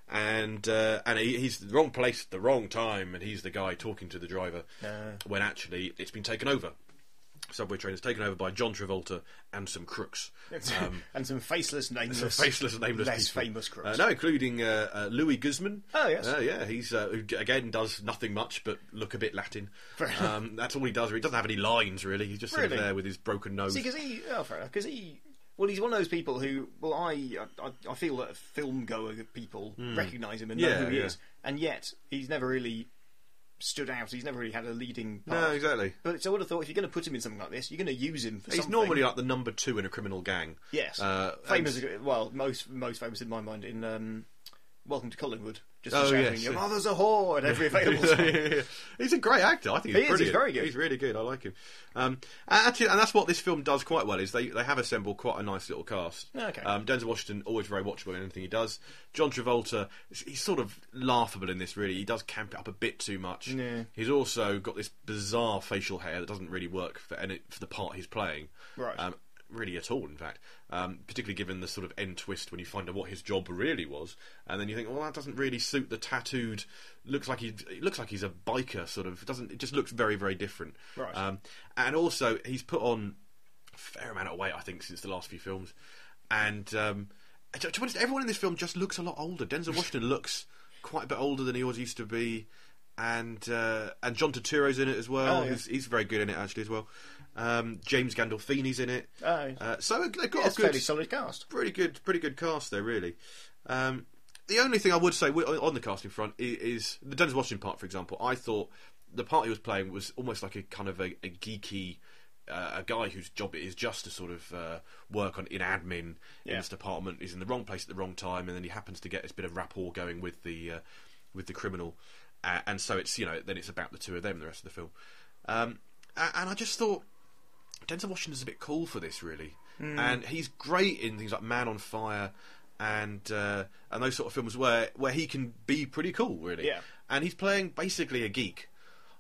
and uh, and he, he's the wrong place at the wrong time, and he's the guy talking to the driver Uh. when actually it's been taken over. Subway train is taken over by John Travolta and some crooks. Um, and some faceless, nameless, some faceless and nameless less people. famous crooks. Uh, no, including uh, uh, Louis Guzman. Oh, yes. Uh, yeah, he's uh, who again does nothing much but look a bit Latin. Fair enough. Um, that's all he does. He doesn't have any lines really. He's just sort of Really? there with his broken nose. See, because he, oh, fair enough, because he, well, he's one of those people who, well, I, I, I feel that film goer people recognise him and know Hmm. Yeah, who he yeah. is, and yet he's never really stood out. He's never really had a leading part. No, exactly. But so I would have thought if you're going to put him in something like this, you're going to use him for He's something. normally like the number two in a criminal gang. yes, Uh, famous. and- Well, most most famous in my mind in um, Welcome to Collingwood. Just Oh, shouting, yes. "Your mother's a whore!" at every available song. He's a great actor. I think he's He is, he's brilliant. very good. He's really good. I like him. Um, and actually, and that's what this film does quite well. Is they, they have assembled quite a nice little cast. Okay. Um, Denzel Washington always very watchable in anything he does. John Travolta, he's sort of laughable in this. Really, he does camp it up a bit too much. Yeah. He's also got this bizarre facial hair that doesn't really work for any, for the part he's playing. Right. Um, really at all, in fact. Um, particularly given the sort of end twist when you find out what his job really was, and then you think, well, that doesn't really suit the tattooed. Looks like he it looks like he's a biker, sort of. It doesn't it just looks very very different. Right. Um, and also he's put on a fair amount of weight, I think, since the last few films. And um, to, to be honest, everyone in this film just looks a lot older. Denzel Washington looks quite a bit older than he always used to be. And uh, and John Turturro's in it as well. Oh, yeah. he's, he's very good in it actually as well. Um, James Gandolfini's in it. Oh, yes. Uh, so they've got Yeah, it's a a fairly good, solid cast. pretty good, pretty good cast there, really. Um, the only thing I would say wi- on the casting front is, is the Denzel Washington part, for example. I thought the part he was playing was almost like a kind of a, a geeky. Uh, a guy whose job it is just to sort of uh, work on in admin in Yeah. this department is in the wrong place at the wrong time, and then he happens to get this bit of rapport going with the uh, with the criminal, uh, and so it's you know then it's about the two of them the rest of the film, um, and, and I just thought Denzel Washington's a bit cool for this really, Hmm. and he's great in things like Man on Fire and uh, and those sort of films where where he can be pretty cool really, Yeah. and he's playing basically a geek.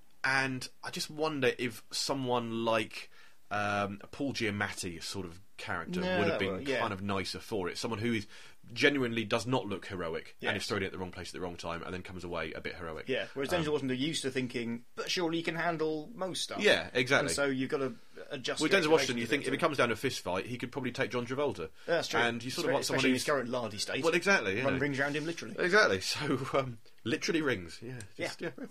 And I just wonder if someone like um, a Paul Giamatti sort of character No, would have that been would- yeah. kind of nicer for it. Someone who is genuinely does not look heroic and Yes. is thrown in at the wrong place at the wrong time and then comes away a bit heroic. Yeah, whereas Denzel wasn't used to thinking, but surely he can handle most stuff. Yeah, exactly. And so you've got to, adjust. With your Denzel Washington, you expectations think a if bit, it comes down to a fist fight, he could probably take John Travolta. That's true. And you sort of Especially want someone in who's his current lardy state. well, exactly. Yeah. Run rings around him literally. Exactly. So, um, literally rings. Yeah. Just, yeah.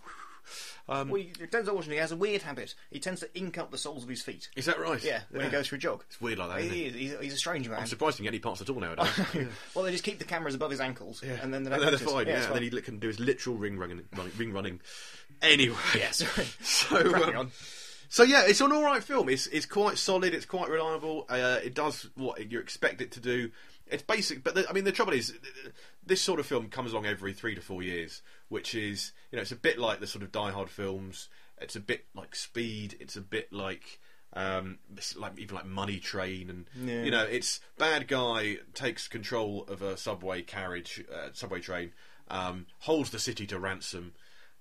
Um, Well, Denzel Washington has a weird habit. He tends to ink up the soles of his feet. is that right? Yeah, when he goes for a jog. It's weird like that, isn't He it? is. He's, he's a strange man. I'm surprised he can get any parts at all nowadays. Yeah. Well, they just keep the cameras above his ankles, Yeah. and then they and don't then they're notice. fine. Yeah, it's and then he li- can do his literal ring running. running ring running. Anyway. Yeah, sorry. So, Cracking um, on. so yeah, it's an all right film. It's it's quite solid. It's quite reliable. Uh, it does what you expect it to do. It's basic, but the, I mean, the trouble is, this sort of film comes along every three to four years, which is, you know, it's a bit like the sort of Die Hard films. It's a bit like Speed. It's a bit like, um, it's like even like Money Train, and Yeah. you know, it's bad guy takes control of a subway carriage, uh, subway train, um, holds the city to ransom.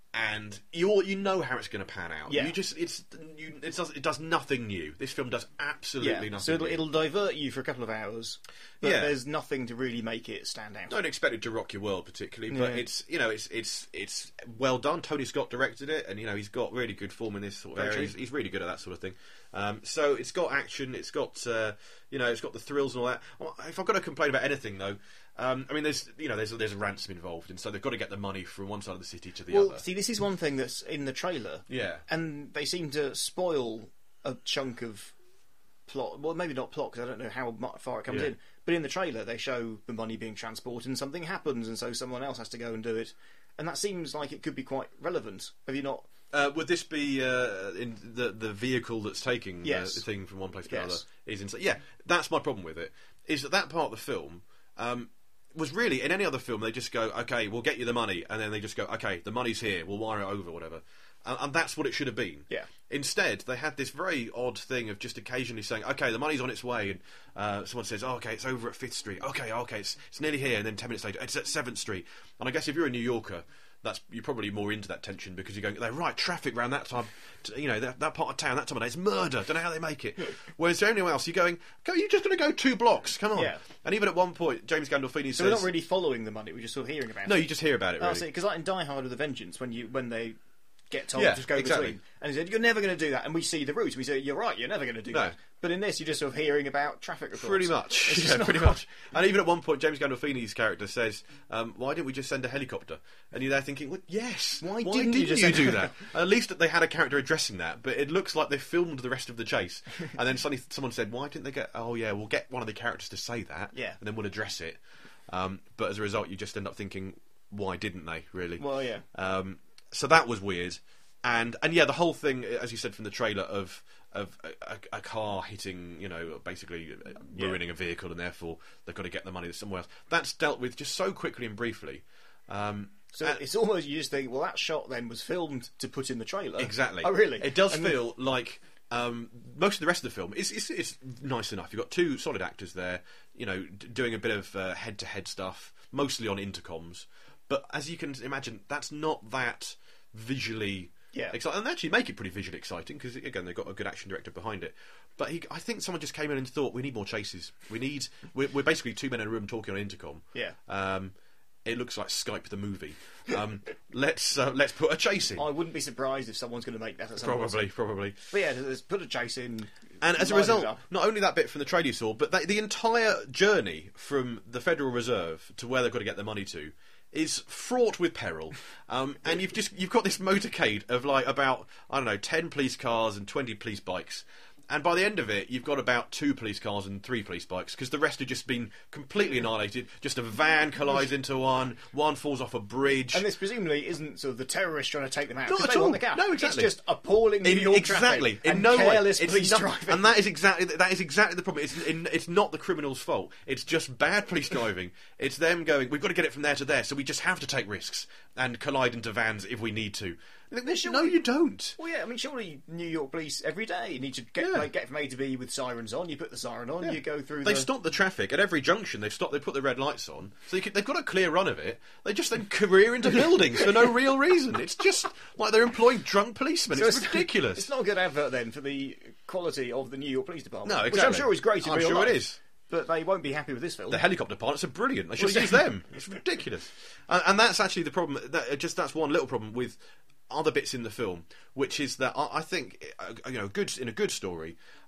And you all, you know how it's going to pan out. Yeah. You just it's you, it does it does nothing new. This film does absolutely Yeah, nothing. so it'll, new. it'll divert you for a couple of hours, but Yeah. there's nothing to really make it stand out. Don't expect it to rock your world particularly, but Yeah. it's you know it's it's it's well done. Tony Scott directed it, and you know he's got really good form in this sort of Very area. true. He's, he's really good at that sort of thing. Um, so it's got action, it's got uh, you know it's got the thrills and all that. Well, if I've got to complain about anything though, um, I mean there's you know there's there's a ransom involved, and so they've got to get the money from one side of the city to the Well, other. see, this is one thing that's in the trailer. Yeah. And they seem to spoil a chunk of plot. Well, maybe not plot, because I don't know how mu- far it comes Yeah. in. But in the trailer, they show the money being transported and something happens, and so someone else has to go and do it. And that seems like it could be quite relevant. Have you not... Uh, would this be uh, in the the vehicle that's taking Yes. the thing from one place to Yes. another? Is inside. Yeah, that's my problem with it. Is that that part of the film um, was really in any other film they just go, okay, we'll get you the money, and then they just go, okay, the money's here, we'll wire it over, whatever, and, and that's what it should have been. Yeah. Instead, they had this very odd thing of just occasionally saying, okay, the money's on its way, and uh, someone says, oh, okay, it's over at Fifth Street. Okay, okay, it's it's nearly here, and then ten minutes later, it's at Seventh Street. And I guess if you're a New Yorker, that's you're probably more into that tension because you're going, they're right, traffic around that time, t- you know, that, that part of town, that time of day, it's murder. Don't know how they make it. Whereas anywhere else, you're going, go, you're just going to go two blocks. Come on. Yeah. And even at one point, James Gandolfini So says, we're not really following the money, we're just sort of hearing about no, it. you just hear about it. Oh, Really. see, because like in Die Hard with a Vengeance, when you when they get told Yeah, to just go exactly. between, and he said, you're never going to do that, and we see the route, we say, you're right, you're never going to do No. that. But in this, you're just sort of hearing about traffic reports. Pretty much, It's just yeah, not pretty quite- much. And even at one point, James Gandolfini's character says, um, "Why didn't we just send a helicopter?" And you're there thinking, well, "Yes, Why why didn't didn't, you just you send- do that?" At least they had a character addressing that, but it looks like they filmed the rest of the chase. And then suddenly someone said, "Why didn't they get?" Oh yeah, we'll get one of the characters to say that, Yeah. and then we'll address it. Um, but as a result, you just end up thinking, "Why didn't they?" Really? Well, yeah. Um, so that was weird, and and yeah, the whole thing, as you said from the trailer, of of a, a, a car hitting, you know, basically ruining a vehicle, and therefore they've got to get the money somewhere else. That's dealt with just so quickly and briefly. Um, So and- it's almost, you just think, well, that shot then was filmed to put in the trailer. Exactly. Oh, really? It does And then- feel like um, most of the rest of the film is it's, it's nice enough. You've got two solid actors there, you know, d- doing a bit of uh, head-to-head stuff, mostly on intercoms. But as you can imagine, that's not that visually Yeah. exciting. And they actually make it pretty visually exciting because, again, they've got a good action director behind it. But he, I think someone just came in and thought, we need more chases. We need... We're, we're basically two men in a room talking on intercom. Yeah. Um, it looks like Skype the movie. Um, let's uh, let's put a chase in. I wouldn't be surprised if someone's going to make that at some point. Probably, probably. But yeah, let's put a chase in. And as a line it result, up. not only that bit from the trade you saw, but the, the entire journey from the Federal Reserve to where they've got to get their money to is fraught with peril. Um, and you've just you've got this motorcade of like about I don't know ten police cars and twenty police bikes. And by the end of it, you've got about two police cars and three police bikes because the rest have just been completely annihilated. Just a van collides into one, one falls off a bridge. And this presumably isn't sort of the terrorists trying to take them out. Not 'cause at they want all. the car. No, exactly. It's just appalling New In- York exactly. traffic In and no way. careless It's police not- driving. and that is exactly that is exactly the problem. It's in, it's not the criminal's fault. It's just bad police driving. It's them going, we've got to get it from there to there, so we just have to take risks and collide into vans if we need to. No, you don't. Well, yeah, I mean, surely New York police every day need to get Yeah. like, get from A to B with sirens on. You put the siren on, Yeah. you go through. They the... stop the traffic at every junction. They've stopped. They put the red lights on, so you can, they've got a clear run of it. They just then career into buildings for no real reason. It's just like they're employing drunk policemen. So It's ridiculous. It's not a good advert then for the quality of the New York Police Department. No, Which exactly. I'm sure is great in I'm real sure life. it is. But they won't be happy with this film. The helicopter pilots are brilliant. They should Well, use yeah. them. It's ridiculous, and, and that's actually the problem. That, just that's one little problem with other bits in the film, which is that I, I think, uh, you know, good in a good story,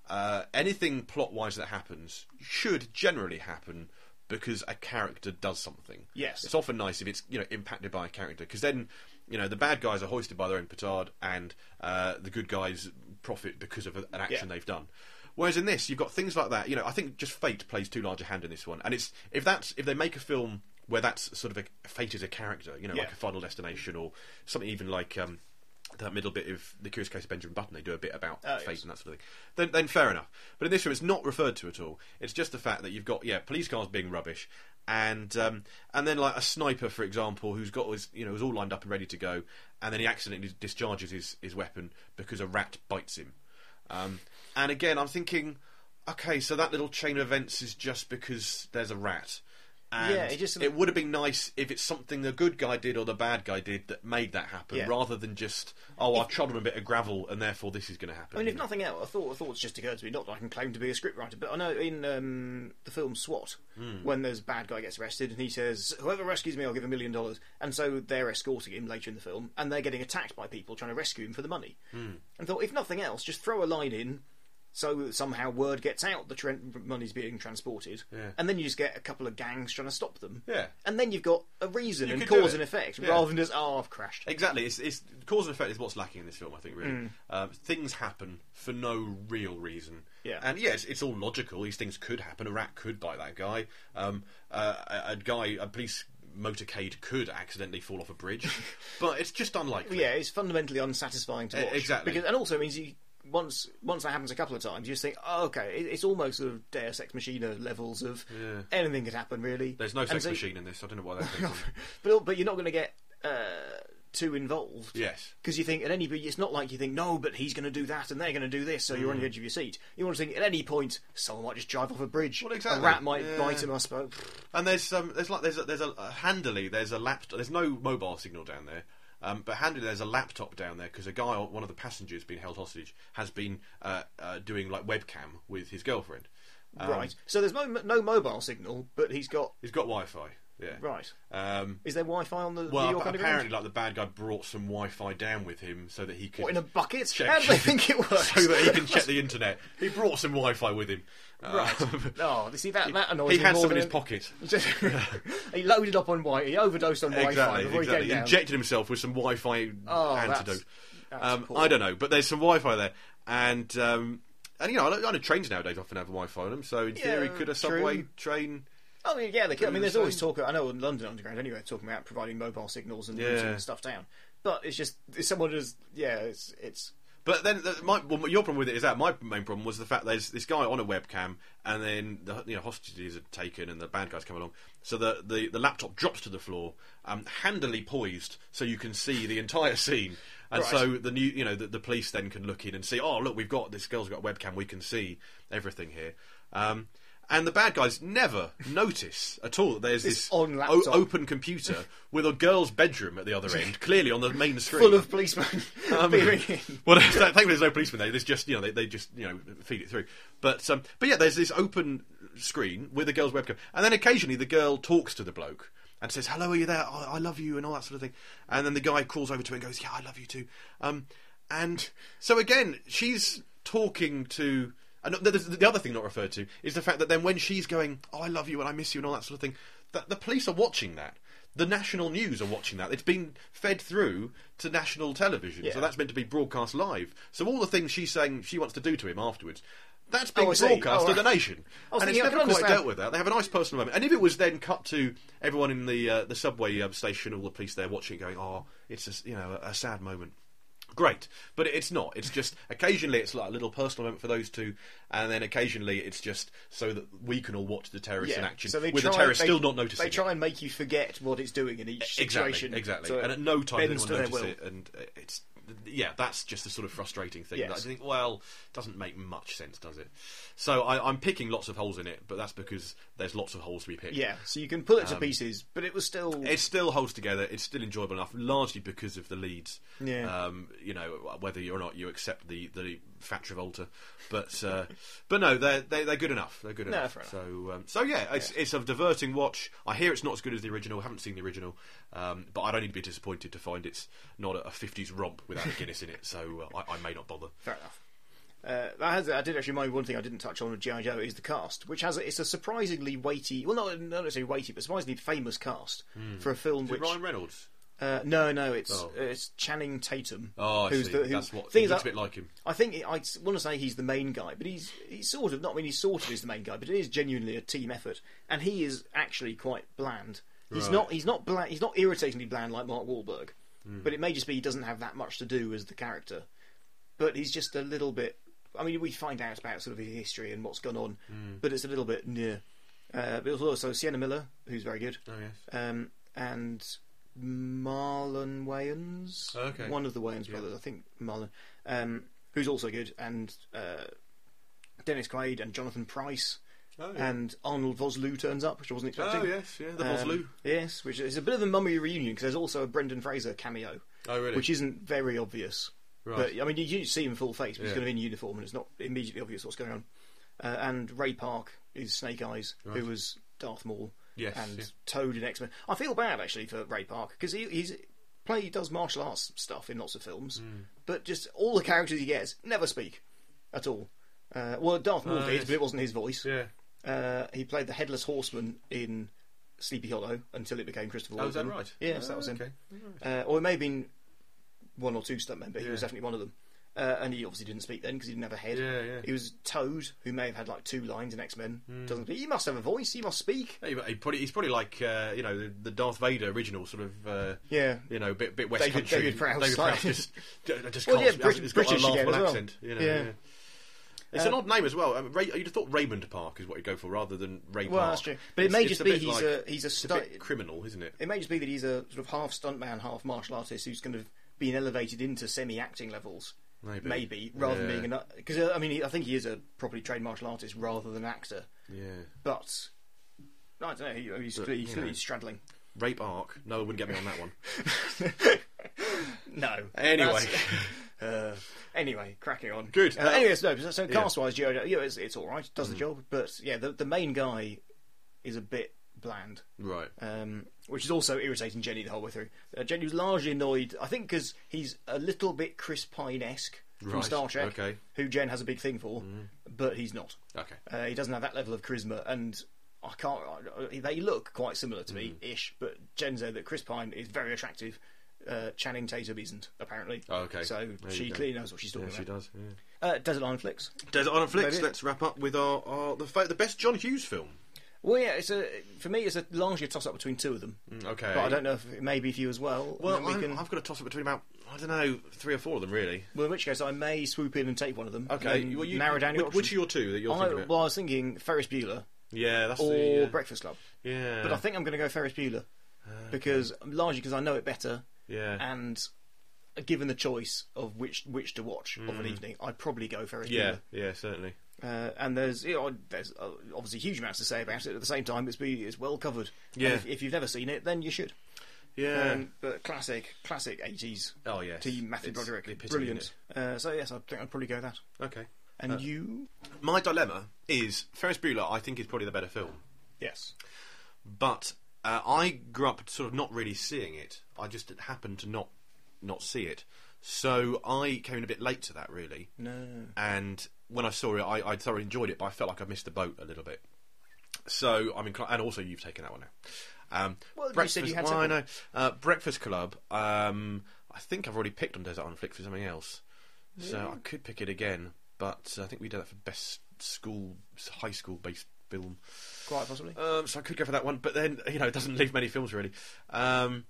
uh, anything plot-wise that happens should generally happen because a character does something. Yes. It's often nice if it's, you know, impacted by a character, because then, you know, the bad guys are hoisted by their own petard, and uh, the good guys profit because of an action Yeah. they've done. Whereas in this, you've got things like that. You know, I think just fate plays too large a hand in this one, and it's if that's if they make a film where that's sort of a fate as a character, you know, Yeah. like a Final Destination or something even like. Um, that middle bit of The Curious Case of Benjamin Button, they do a bit about Oh, fate yes. and that sort of thing. Then, then fair enough. But in this film, it's not referred to at all. It's just the fact that you've got, yeah, police cars being rubbish, and um, and then like a sniper, for example, who's got his, you know, is all lined up and ready to go, and then he accidentally discharges his, his weapon because a rat bites him. Um, and again, I'm thinking, okay, so that little chain of events is just because there's a rat. And Yeah, it just- it would have been nice if it's something the good guy did or the bad guy did that made that happen, Yeah. rather than just, oh, I've trod on a bit of gravel and therefore this is going to happen. I mean, if you know? nothing else, I thought, I thought it's just occurred to me, not that I can claim to be a scriptwriter, but I know in um, the film SWAT, Hmm. when there's a bad guy gets arrested and he says, whoever rescues me, I'll give a million dollars. And so they're escorting him later in the film, and they're getting attacked by people trying to rescue him for the money. Hmm. And thought, if nothing else, just throw a line in so that somehow word gets out the tra- money's being transported, Yeah. and then you just get a couple of gangs trying to stop them. Yeah. And then you've got a reason You and could do cause it. and effect, Yeah. rather than just, oh, I've crashed. Exactly, it's, it's cause and effect is what's lacking in this film, I think. Really, Mm. um, things happen for no real reason. Yeah. and yes, it's all logical. These things could happen. A rat could bite that guy. Um, uh, a, a guy, a police motorcade could accidentally fall off a bridge, but it's just unlikely. Yeah, it's fundamentally unsatisfying to E- watch. exactly. Because, and also it means you once once that happens a couple of times, you just think, oh, okay, it, it's almost sort of Deus Ex Machina levels of Yeah. anything could happen, really. There's no And sex so- machine in this. I don't know why that came from. but but you're not going to get uh, too involved. Yes. Because you think at any point, it's not like you think, no, but he's going to do that and they're going to do this, so you're Mm. on the edge of your seat. You want to think at any point, someone might just drive off a bridge. Well, exactly. A rat might Yeah. bite him, I suppose. And there's um, there's like there's a, there's a uh, handily there's a laptop. There's no mobile signal down there. Um, but handily, there's a laptop down there because a guy, one of the passengers, being held hostage, has been uh, uh, doing like webcam with his girlfriend. Um, Right. So there's no, no mobile signal, but he's got. He's got Wi-Fi. Yeah. Right. Um, Is there Wi-Fi on the New well, York ap- Underground? apparently, like the bad guy brought some Wi-Fi down with him so that he could. What, in a bucket? check- How do they think it works? so that he can check the internet. He brought some Wi-Fi with him. Right. Um, Oh, you see that that annoys he me had more some in than his pocket. he loaded up on Wi. He overdosed on Wi-Fi Exactly, before exactly. he came down. Injected himself with some Wi-Fi Oh, that's- antidote. that's Um, poor. I don't know, but there's some Wi-Fi there, and um, and you know, I know, I know trains nowadays often have Wi-Fi on them. So in Yeah, theory, could a subway true. train? Oh yeah, they can. I mean, there's the always same. talk. I know in London Underground anyway, talking about providing mobile signals and Yeah. routing stuff down. But it's just if someone just yeah, it's it's But then the, my, well, your problem with it is that my main problem was the fact there's this guy on a webcam, and then the you know, hostages are taken, and the bad guys come along. So the, the, the laptop drops to the floor, um, handily poised, so you can see the entire scene. And Right. so the new, you know, the, the police then can look in and see. Oh, look, we've got this girl's got a webcam. We can see everything here. Um, and the bad guys never notice at all that there's This this, on o- laptop. open computer with a girl's bedroom at the other end, clearly on the main screen. full of policemen Um, peering in. well, thankfully there's no policeman there. There's just you know they, they just you know feed it through. But um, but yeah, there's this open screen with the girl's webcam, and then occasionally the girl talks to the bloke and says, "Hello, are you there? I, I love you," and all that sort of thing. And then the guy crawls over to her and goes, "Yeah, I love you too." Um, and so again, she's talking to. And the, the, the other thing not referred to is the fact that then when she's going, "Oh, I love you and I miss you," and all that sort of thing, that the police are watching that. The national news are watching that. It's been fed through to national television, Yeah. so that's meant to be broadcast live. So all the things she's saying she wants to do to him afterwards, that's being Oh, I see. broadcast Oh, to the right. nation. I was And it's thinking, I never can quite understand- dealt with that. They have a nice personal moment. And if it was then cut to everyone in the uh, the subway um, station, all the police there watching it going, "Oh, it's a, you know, a, a sad moment." Great, but it's not. It's just occasionally it's like a little personal moment for those two, and then occasionally it's just so that we can all watch the terrorists in action, so they with try, the terrorists they, still not noticing. They it. try and make you forget what it's doing in each Exactly, situation. exactly. So And at no time bends does anyone to their notice will. it, and uh, it's yeah, that's just the sort of frustrating thing. Yes. That I think, well, doesn't make much sense, does it? So I, I'm picking lots of holes in it, but that's because there's lots of holes to be picked. Yeah, so you can pull it to Um, pieces, but it was still. It still holds together. It's still enjoyable enough, largely because of the leads. Yeah. Um, you know, whether or not you accept the the Fat Travolta, but uh, but no, they're they, they're good enough. They're good No, enough. fair enough. So um, so yeah, it's it's a diverting watch. I hear it's not as good as the original. I haven't seen the original, um, but I don't need to be disappointed to find it's not a, a fifties romp without a Guinness in it. So uh, I, I may not bother. Fair enough. Uh, that has, I did actually mind one thing I didn't touch on with G I. Joe is the cast, which has a, it's a surprisingly weighty, well, not, not necessarily weighty, but surprisingly famous cast for a film Is it which. Ryan Reynolds? Uh, no, no, it's Oh. uh, it's Channing Tatum. Oh, I who's see. the- who- That's what. thing He is looks a that- bit like him. I think I want to say he's the main guy, but he's he's sort of not. I mean, he sort of is the main guy, but it is genuinely a team effort, and he is actually quite bland. He's Right. not. He's not bland. He's not irritatingly bland like Mark Wahlberg, but it may just be he doesn't have that much to do as the character. But he's just a little bit. I mean, we find out about sort of his history and what's gone on, but it's a little bit near. Uh, but there's also Sienna Miller, who's very good, Oh yes. um, and Marlon Wayans, Oh, okay. one of the Wayans brothers, I think Marlon, um, who's also good, and uh, Dennis Quaid and Jonathan Pryce, Oh, yeah. and Arnold Vosloo turns up, which I wasn't expecting. Oh yes, yeah, the Um, Vosloo. yes, which is a bit of a mummy reunion because there's also a Brendan Fraser cameo, Oh really? which isn't very obvious. Right. But I mean, you, you see him full face, but he's Yeah. kind of in uniform, and it's not immediately obvious what's going on. Uh, and Ray Park is Snake Eyes, Right. who was Darth Maul, Yes, and yeah. Toad in X Men. I feel bad actually for Ray Park because he, he's play he does martial arts stuff in lots of films, Hmm. but just all the characters he gets never speak at all. Uh, well, Darth Maul Oh, did, yes. but it wasn't his voice. Yeah. Uh, he played the Headless Horseman in Sleepy Hollow until it became Christopher Walken. Oh, is that right? Yes, Oh, that was him. okay. Uh, or it may have been one or two stunt member. He Yeah. was definitely one of them. Uh, and he obviously didn't speak then because he didn't have a head. Yeah, yeah. He was Toad, who may have had like two lines in X Men. Doesn't he? Must have a voice. He must speak. He, he probably, he's probably like uh, you know the, the Darth Vader original sort of uh, Yeah. you know bit bit West David- Country. David Prowse, David like- Prowse just just Well, can't. yeah, speak. Brit- He's got British a laughable again as well. accent. You know, Yeah. yeah. It's Uh, an odd name as well. I mean, Ray, you'd have thought Raymond Park is what you go for rather than Ray Well, Park. that's true. But it It's- may it's just a be bit he's like- a he's a, it's a stu- bit criminal, isn't it? It may just be that he's a sort of half stuntman, half martial artist who's kind of been elevated into semi-acting levels. Maybe. Maybe rather Yeah. than being an because uh, I mean he, I think he is a properly trained martial artist rather than actor. Yeah. But I don't know. He, he's, But, clearly, he's you clearly know. straddling. Rape Ark. No, one wouldn't get me on that one. No. Anyway. That's- uh, anyway, cracking on. Good. Uh, Uh, anyway, so, so yeah. cast-wise, G I. Joe, yeah, it's, it's all right. Does the job. But yeah, the the main guy is a bit bland. Right. Um, which is also irritating Jenny the whole way through. Uh, Jenny was largely annoyed, I think, because he's a little bit Chris Pine-esque from Right, Star Trek, okay. who Jen has a big thing for, but he's not. Okay. Uh, he doesn't have that level of charisma, and I can't. I, they look quite similar to Mm. me, ish. But Jen said that Chris Pine is very attractive. Uh, Channing Tatum isn't, apparently. Oh, okay. So There she you go. clearly knows what she's talking Yeah, she about. does. Yeah. Uh, Desert Island Flicks. Desert Island Flicks. Maybe. Let's wrap up with our, our the fa- the best John Hughes film. Well, yeah, it's a for me, it's a largely a toss-up between two of them. Okay. But I don't know if it may be for you as well. Well, and then we I'm, can- I've got a toss up between about I don't know three or four of them really. Well, in which case, I may swoop in and take one of them. Okay. and Well, you, narrow down your which, which are options. your two that you're I, thinking about? well, I was thinking Ferris Bueller Yeah, that's or the. Uh, Breakfast Club, yeah. but I think I'm going to go Ferris Bueller because largely because I know it better, Yeah. and given the choice of which which to watch of an evening, I'd probably go Ferris Mm. yeah. Bueller. Yeah. Certainly. Uh, and there's you know, there's uh, obviously huge amounts to say about it. At the same time, it's be it's well covered. And Yeah. if, if you've never seen it, then you should. Yeah. Um, but classic, classic eighties oh yes. team Matthew It's Broderick, the epitome, brilliant. Uh, so yes, I think I'd probably go that. isn't it? Okay. And Uh, you? My dilemma is Ferris Bueller. I think is probably the better film, Yes. but uh, I grew up sort of not really seeing it. I just happened to not not see it, so I came in a bit late to that really. No. And when I saw it, I, I thoroughly enjoyed it, but I felt like I missed the boat a little bit. So I'm inclined, and also you've taken that one now. Um, Well, you Breakfast, said you had well, I know. several. Uh, Breakfast Club. Um, I think I've already picked on Desert Island Flicks for something else, so I could pick it again. But uh, I think we did that for best school, high school based film. Quite possibly. Um, so I could go for that one, but then you know it doesn't leave many films really. Um,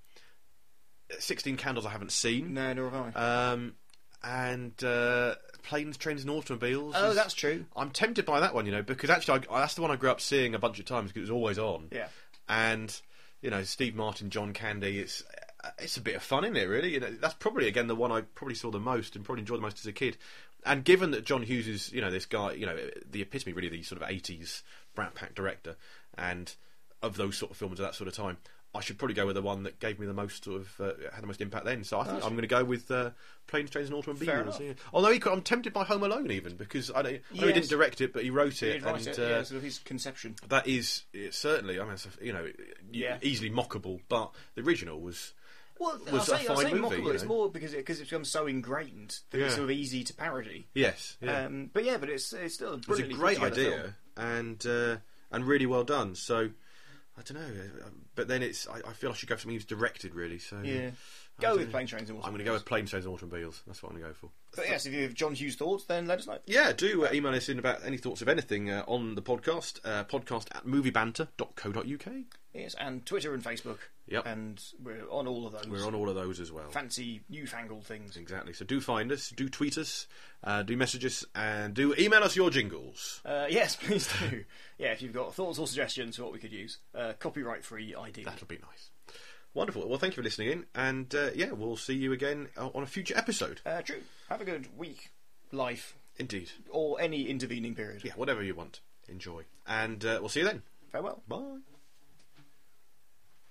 Sixteen Candles I haven't seen. No, nor have I. Um, and uh, Planes, Trains and Automobiles. oh, is- that's true. I'm tempted by that one, you know, because actually I, that's the one I grew up seeing a bunch of times because it was always on. Yeah. And you know, Steve Martin, John Candy, it's it's a bit of fun, isn't it? Really, you know, that's probably again the one I probably saw the most and probably enjoyed the most as a kid. And given that John Hughes is, you know, this guy, you know, the epitome really, the sort of eighties Brat Pack director, and of those sort of films of that sort of time, I should probably go with the one that gave me the most sort of uh, had the most impact then. So I think That's- I'm going to go with uh, Planes, Trains and Automobiles. Fair enough. Yeah. Although he could, I'm tempted by Home Alone even because I, don't, I know he Yes. didn't direct it, but he wrote He it, did write and it, uh, yeah, sort of his conception. that is it, certainly. I mean, it's, you know, Yeah. easily mockable, but the original was Well, was I a say, I fine say movie. mockable. you It's know. more because it, because it's become so ingrained that it's Yeah. sort of easy to parody. Yes, yeah. Um, but yeah, but it's it's still a it was a brilliantly great put together idea film. and uh, and really well done. So I don't know, uh, but then it's I, I feel I should go for something that's directed really. So Yeah, I go don't with know. Planes, Trains and I'm going to go with Planes, Trains and Automobiles. That's what I'm going to go for. But yes, if you have John Hughes thoughts, then let us know. Yeah, do uh, email us in about any thoughts of anything uh, on the podcast. Uh, podcast at moviebanter dot co dot uk. Yes, and Twitter and Facebook. Yep. And we're on all of those. We're on all of those as well. Fancy newfangled things. Exactly. So do find us, do tweet us, uh, do message us, and do email us your jingles. Uh, yes, please do. Yeah, if you've got thoughts or suggestions for what we could use, uh, copyright free, ideally. That'll be nice. Wonderful. Well, thank you for listening in, and uh, yeah, we'll see you again uh, on a future episode. Uh, true. Have a good week, life, Indeed. or any intervening period. Yeah, whatever you want. Enjoy. And uh, we'll see you then. Farewell. Bye.